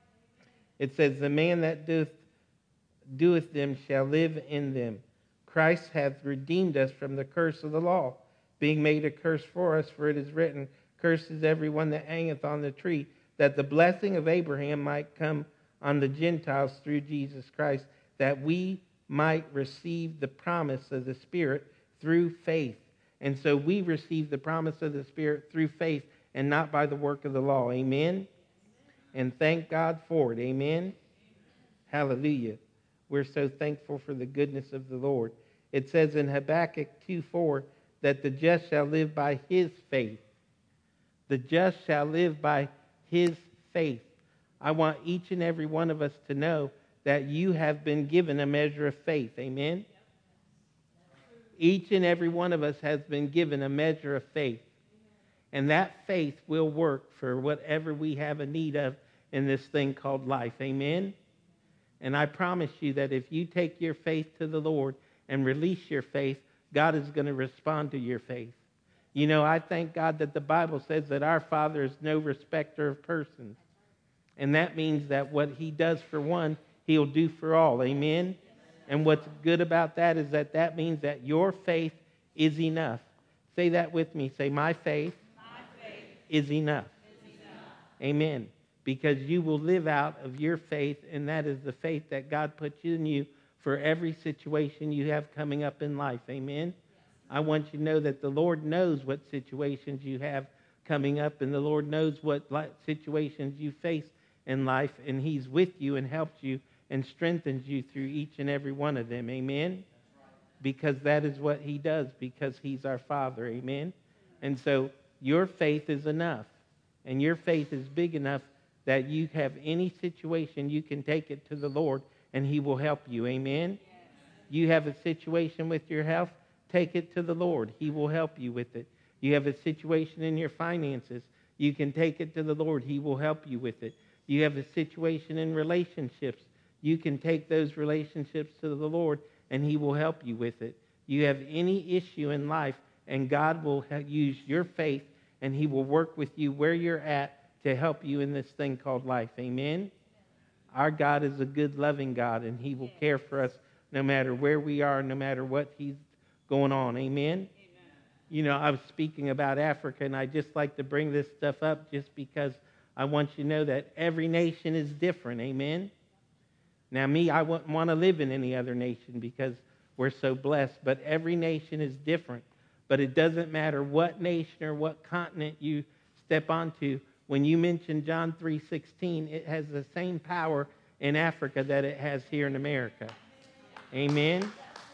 It says, "The man that doeth them shall live in them. Christ hath redeemed us from the curse of the law, being made a curse for us, for it is written, Cursed is everyone that hangeth on the tree, that the blessing of Abraham might come on the Gentiles through Jesus Christ, that we might receive the promise of the Spirit through faith." And so we receive the promise of the Spirit through faith and not by the work of the law. Amen? And thank God for it. Amen? Hallelujah. We're so thankful for the goodness of the Lord. It says in Habakkuk 2:4 that the just shall live by his faith. The just shall live by his faith. I want each and every one of us to know that you have been given a measure of faith. Amen? Each and every one of us has been given a measure of faith. And that faith will work for whatever we have a need of in this thing called life. Amen? And I promise you that if you take your faith to the Lord and release your faith, God is going to respond to your faith. You know, I thank God that the Bible says that our Father is no respecter of persons. And that means that what he does for one, he'll do for all. Amen? And what's good about that is that means that your faith is enough. Say that with me. Say, my faith is enough. Amen. Because you will live out of your faith, and that is the faith that God puts in you for every situation you have coming up in life. Amen? I want you to know that the Lord knows what situations you have coming up, and the Lord knows what situations you face in life, and he's with you and helps you and strengthens you through each and every one of them. Amen? Because that is what he does, because he's our Father. Amen? And so your faith is enough, and your faith is big enough that you have any situation, you can take it to the Lord, and he will help you. Amen? You have a situation with your health, take it to the Lord. He will help you with it. You have a situation in your finances, you can take it to the Lord. He will help you with it. You have a situation in relationships, you can take those relationships to the Lord, and he will help you with it. You have any issue in life, and God will use your faith, and he will work with you where you're at to help you in this thing called life. Amen? Our God is a good, loving God, and he will care for us no matter where we are, no matter what he's going on. Amen? You know, I was speaking about Africa, and I just like to bring this stuff up just because I want you to know that every nation is different. Amen? Now, me, I wouldn't want to live in any other nation because we're so blessed, but every nation is different. But it doesn't matter what nation or what continent you step onto. When you mention John 3:16, it has the same power in Africa that it has here in America. Amen?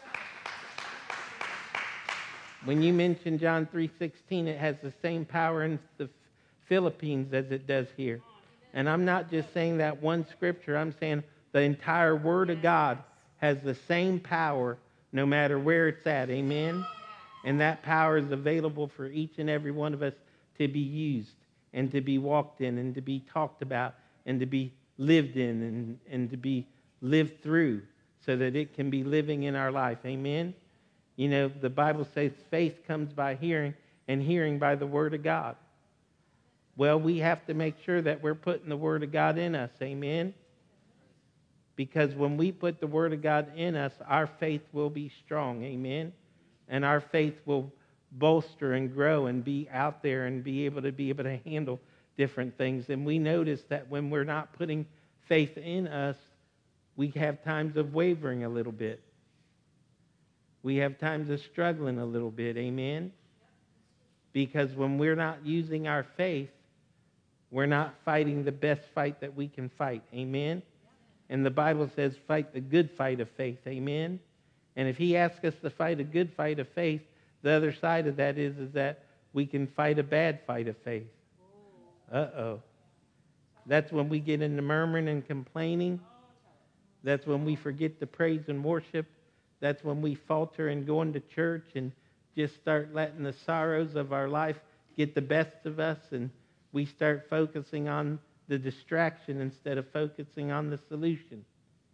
When you mention John 3:16, it has the same power in the Philippines as it does here. And I'm not just saying that one scripture. I'm saying the entire Word of God has the same power no matter where it's at. Amen? And that power is available for each and every one of us to be used and to be walked in and to be talked about and to be lived in and to be lived through so that it can be living in our life. Amen? You know, the Bible says faith comes by hearing and hearing by the Word of God. Well, we have to make sure that we're putting the Word of God in us. Amen? Because when we put the Word of God in us, our faith will be strong. Amen? And our faith will bolster and grow and be out there and be able to handle different things. And we notice that when we're not putting faith in us, we have times of wavering a little bit. We have times of struggling a little bit. Amen? Because when we're not using our faith, we're not fighting the best fight that we can fight. Amen? And the Bible says fight the good fight of faith. Amen? And if he asks us to fight a good fight of faith, the other side of that is that we can fight a bad fight of faith. Uh-oh. That's when we get into murmuring and complaining. That's when we forget to praise and worship. That's when we falter in going to church and just start letting the sorrows of our life get the best of us, and we start focusing on the distraction instead of focusing on the solution.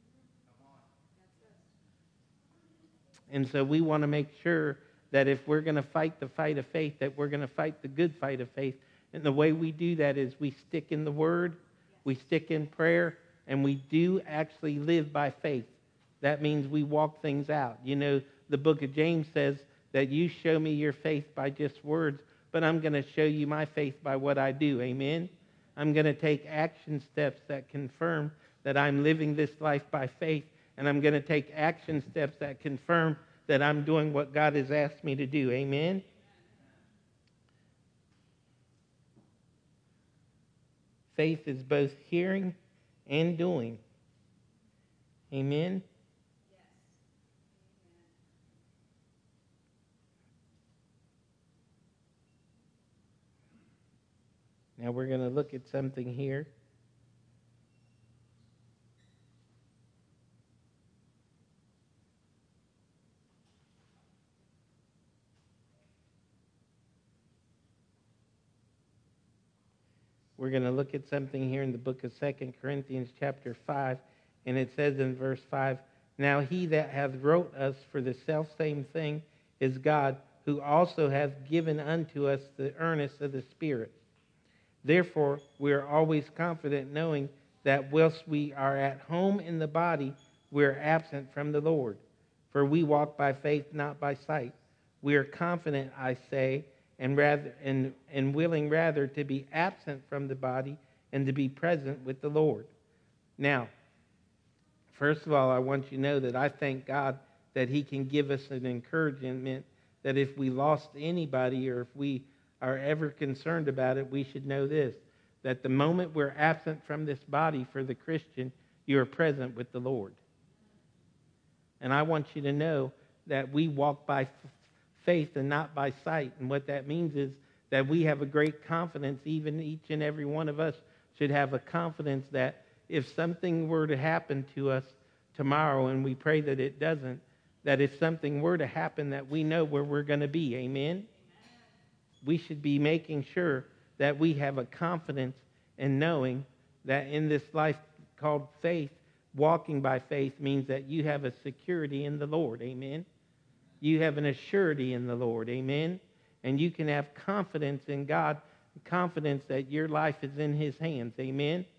And so we want to make sure that if we're going to fight the fight of faith, that we're going to fight the good fight of faith. And the way we do that is we stick in the Word, we stick in prayer, and we do actually live by faith. That means we walk things out. You know, the book of James says that you show me your faith by just words, but I'm going to show you my faith by what I do. Amen? I'm going to take action steps that confirm that I'm living this life by faith, and I'm going to take action steps that confirm that I'm doing what God has asked me to do. Amen? Faith is both hearing and doing. Amen? Now we're going to look at something here. We're going to look at something here in the book of 2 Corinthians chapter 5, and it says in verse 5, "Now he that hath wrote us for the selfsame thing is God, who also hath given unto us the earnest of the Spirit. Therefore we are always confident, knowing that whilst we are at home in the body, we are absent from the Lord. For we walk by faith, not by sight. We are confident, I say, and willing rather to be absent from the body and to be present with the Lord." Now, first of all, I want you to know that I thank God that he can give us an encouragement that if we lost anybody or if we are ever concerned about it, we should know this, that the moment we're absent from this body for the Christian, you are present with the Lord. And I want you to know that we walk by faith and not by sight. And what that means is that we have a great confidence, even each and every one of us should have a confidence that if something were to happen to us tomorrow, and we pray that it doesn't, that if something were to happen, that we know where we're going to be. Amen? We should be making sure that we have a confidence in knowing that in this life called faith, walking by faith means that you have a security in the Lord. Amen? You have an assurity in the Lord. Amen? And you can have confidence in God, confidence that your life is in his hands. Amen?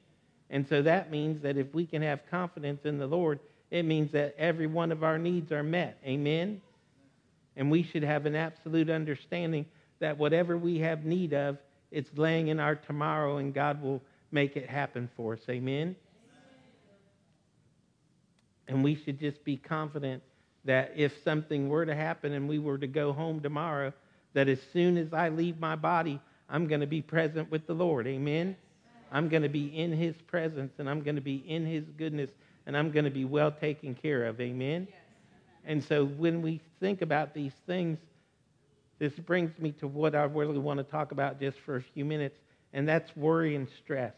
And so that means that if we can have confidence in the Lord, it means that every one of our needs are met. Amen? And we should have an absolute understanding that whatever we have need of, it's laying in our tomorrow, and God will make it happen for us. Amen? And we should just be confident that if something were to happen and we were to go home tomorrow, that as soon as I leave my body, I'm going to be present with the Lord. Amen? I'm going to be in his presence, and I'm going to be in his goodness, and I'm going to be well taken care of. Amen? And so when we think about these things, this brings me to what I really want to talk about just for a few minutes, and that's worry and stress.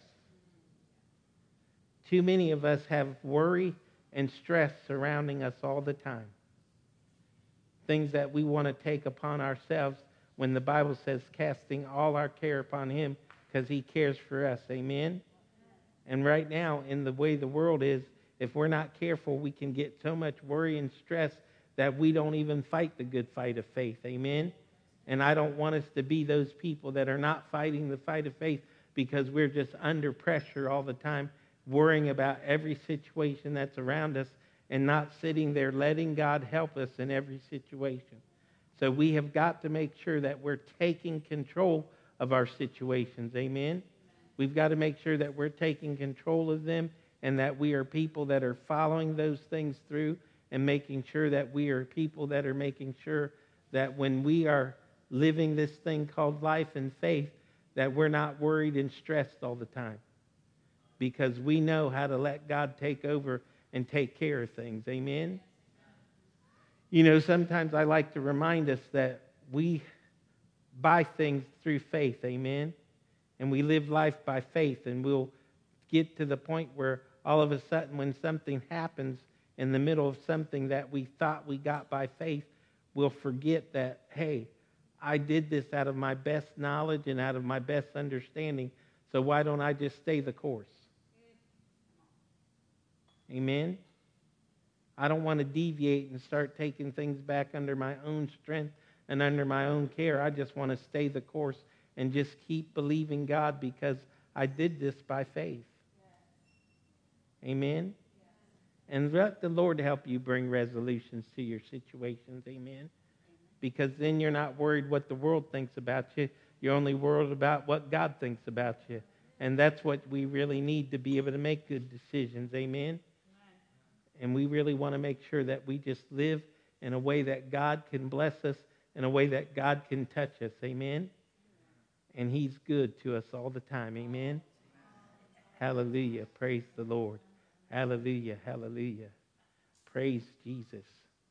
Too many of us have worry and stress surrounding us all the time. Things that we want to take upon ourselves when the Bible says casting all our care upon him because he cares for us. Amen? And right now, in the way the world is, if we're not careful, we can get so much worry and stress that we don't even fight the good fight of faith. Amen? And I don't want us to be those people that are not fighting the fight of faith because we're just under pressure all the time, worrying about every situation that's around us and not sitting there letting God help us in every situation. So we have got to make sure that we're taking control of our situations. Amen? We've got to make sure that we're taking control of them and that we are people that are following those things through and making sure that we are people that are making sure that when we are living this thing called life and faith, that we're not worried and stressed all the time. Because we know how to let God take over and take care of things. Amen? You know, sometimes I like to remind us that we buy things through faith. Amen? And we live life by faith. And we'll get to the point where all of a sudden when something happens in the middle of something that we thought we got by faith, we'll forget that, hey, I did this out of my best knowledge and out of my best understanding. So why don't I just stay the course? Amen? I don't want to deviate and start taking things back under my own strength and under my own care. I just want to stay the course and just keep believing God because I did this by faith. Amen? And let the Lord help you bring resolutions to your situations. Amen? Because then you're not worried what the world thinks about you. You're only worried about what God thinks about you. And that's what we really need to be able to make good decisions. Amen? And we really want to make sure that we just live in a way that God can bless us, in a way that God can touch us. Amen? And he's good to us all the time. Amen? Hallelujah. Praise the Lord. Hallelujah. Hallelujah. Praise Jesus.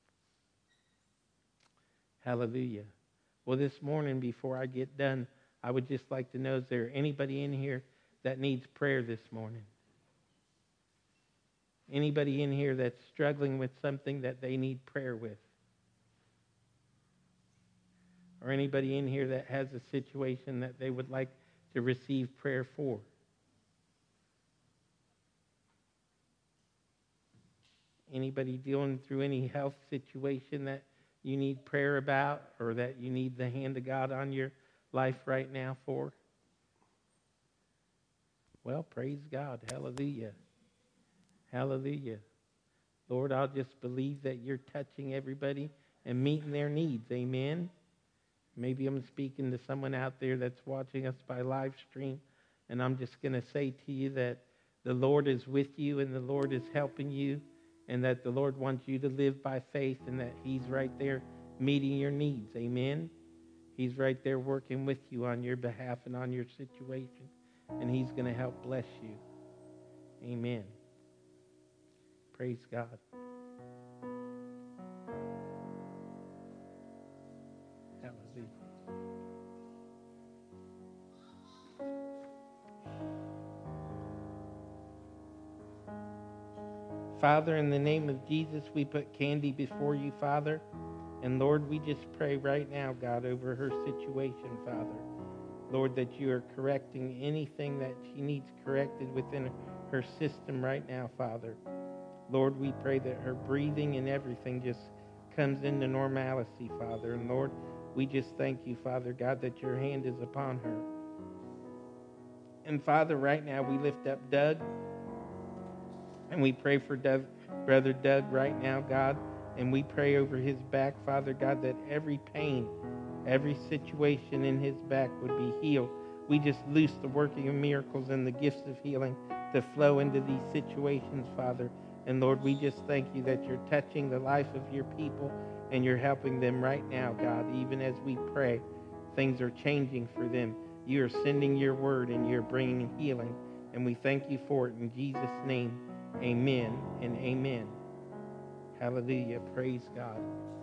Hallelujah. Well, this morning, before I get done, I would just like to know, is there anybody in here that needs prayer this morning? Anybody in here that's struggling with something that they need prayer with? Or anybody in here that has a situation that they would like to receive prayer for? Anybody dealing through any health situation that you need prayer about or that you need the hand of God on your life right now for? Well, praise God. Hallelujah. Hallelujah. Lord, I'll just believe that you're touching everybody and meeting their needs. Amen. Maybe I'm speaking to someone out there that's watching us by live stream, and I'm just going to say to you that the Lord is with you and the Lord is helping you, and that the Lord wants you to live by faith and that he's right there meeting your needs. Amen. He's right there working with you on your behalf and on your situation, and he's going to help bless you. Amen. Praise God. Hallelujah. Father, in the name of Jesus, we put Candy before you, Father. And Lord, we just pray right now, God, over her situation, Father. Lord, that you are correcting anything that she needs corrected within her system right now, Father. Lord, we pray that her breathing and everything just comes into normalcy, Father. And Lord, we just thank you, Father God, that your hand is upon her. And Father, right now we lift up Doug. And we pray for Brother Doug right now, God. And we pray over his back, Father God, that every pain, every situation in his back would be healed. We just loose the working of miracles and the gifts of healing to flow into these situations, Father. And Lord, we just thank you that you're touching the life of your people and you're helping them right now, God. Even as we pray, things are changing for them. You are sending your word and you're bringing healing. And we thank you for it in Jesus' name. Amen and amen. Hallelujah. Praise God.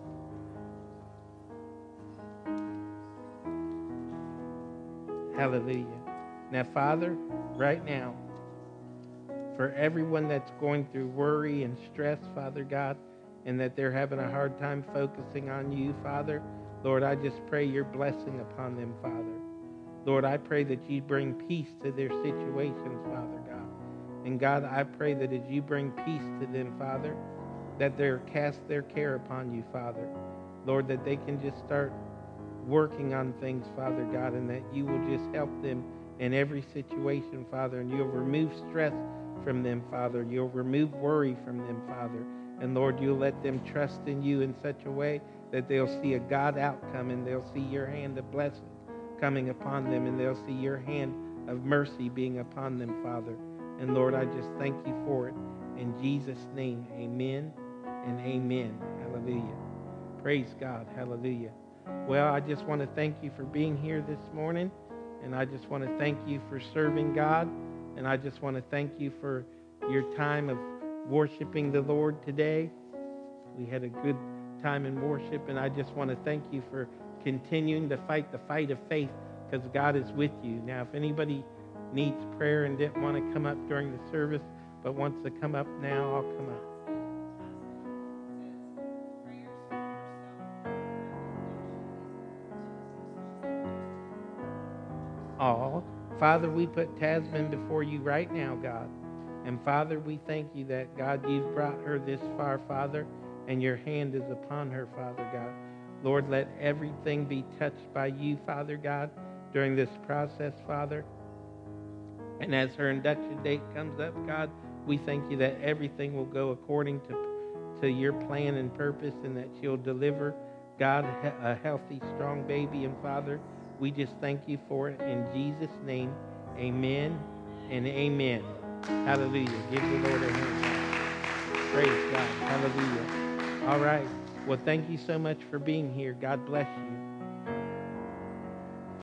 Hallelujah. Now, Father, right now, for everyone that's going through worry and stress, Father God, and that they're having a hard time focusing on you, Father, Lord, I just pray your blessing upon them, Father. Lord, I pray that you bring peace to their situations, Father God. And God, I pray that as you bring peace to them, Father, that they'll cast their care upon you, Father. Lord, that they can just start working on things, Father God, and that you will just help them in every situation, Father, and you'll remove stress from them, Father. You'll remove worry from them, Father. And Lord, you'll let them trust in you in such a way that they'll see a God outcome and they'll see your hand of blessing coming upon them and they'll see your hand of mercy being upon them, Father. And Lord, I just thank you for it. In Jesus' name, amen and amen. Hallelujah. Praise God. Hallelujah. Well, I just want to thank you for being here this morning. And I just want to thank you for serving God. And I just want to thank you for your time of worshiping the Lord today. We had a good time in worship. And I just want to thank you for continuing to fight the fight of faith because God is with you. Now, if anybody needs prayer and didn't want to come up during the service but wants to come up now, I'll come up. All. Father, we put Tasman before you right now, God. And Father, we thank you that, God, you've brought her this far, Father, and your hand is upon her, Father God. Lord, let everything be touched by you, Father God, during this process, Father. And as her induction date comes up, God, we thank you that everything will go according to your plan and purpose and that she'll deliver, God, a healthy, strong baby. And Father, we just thank you for it in Jesus' name. Amen and amen. Hallelujah. Give the Lord a hand. Praise God. Hallelujah. All right. Well, thank you so much for being here. God bless you.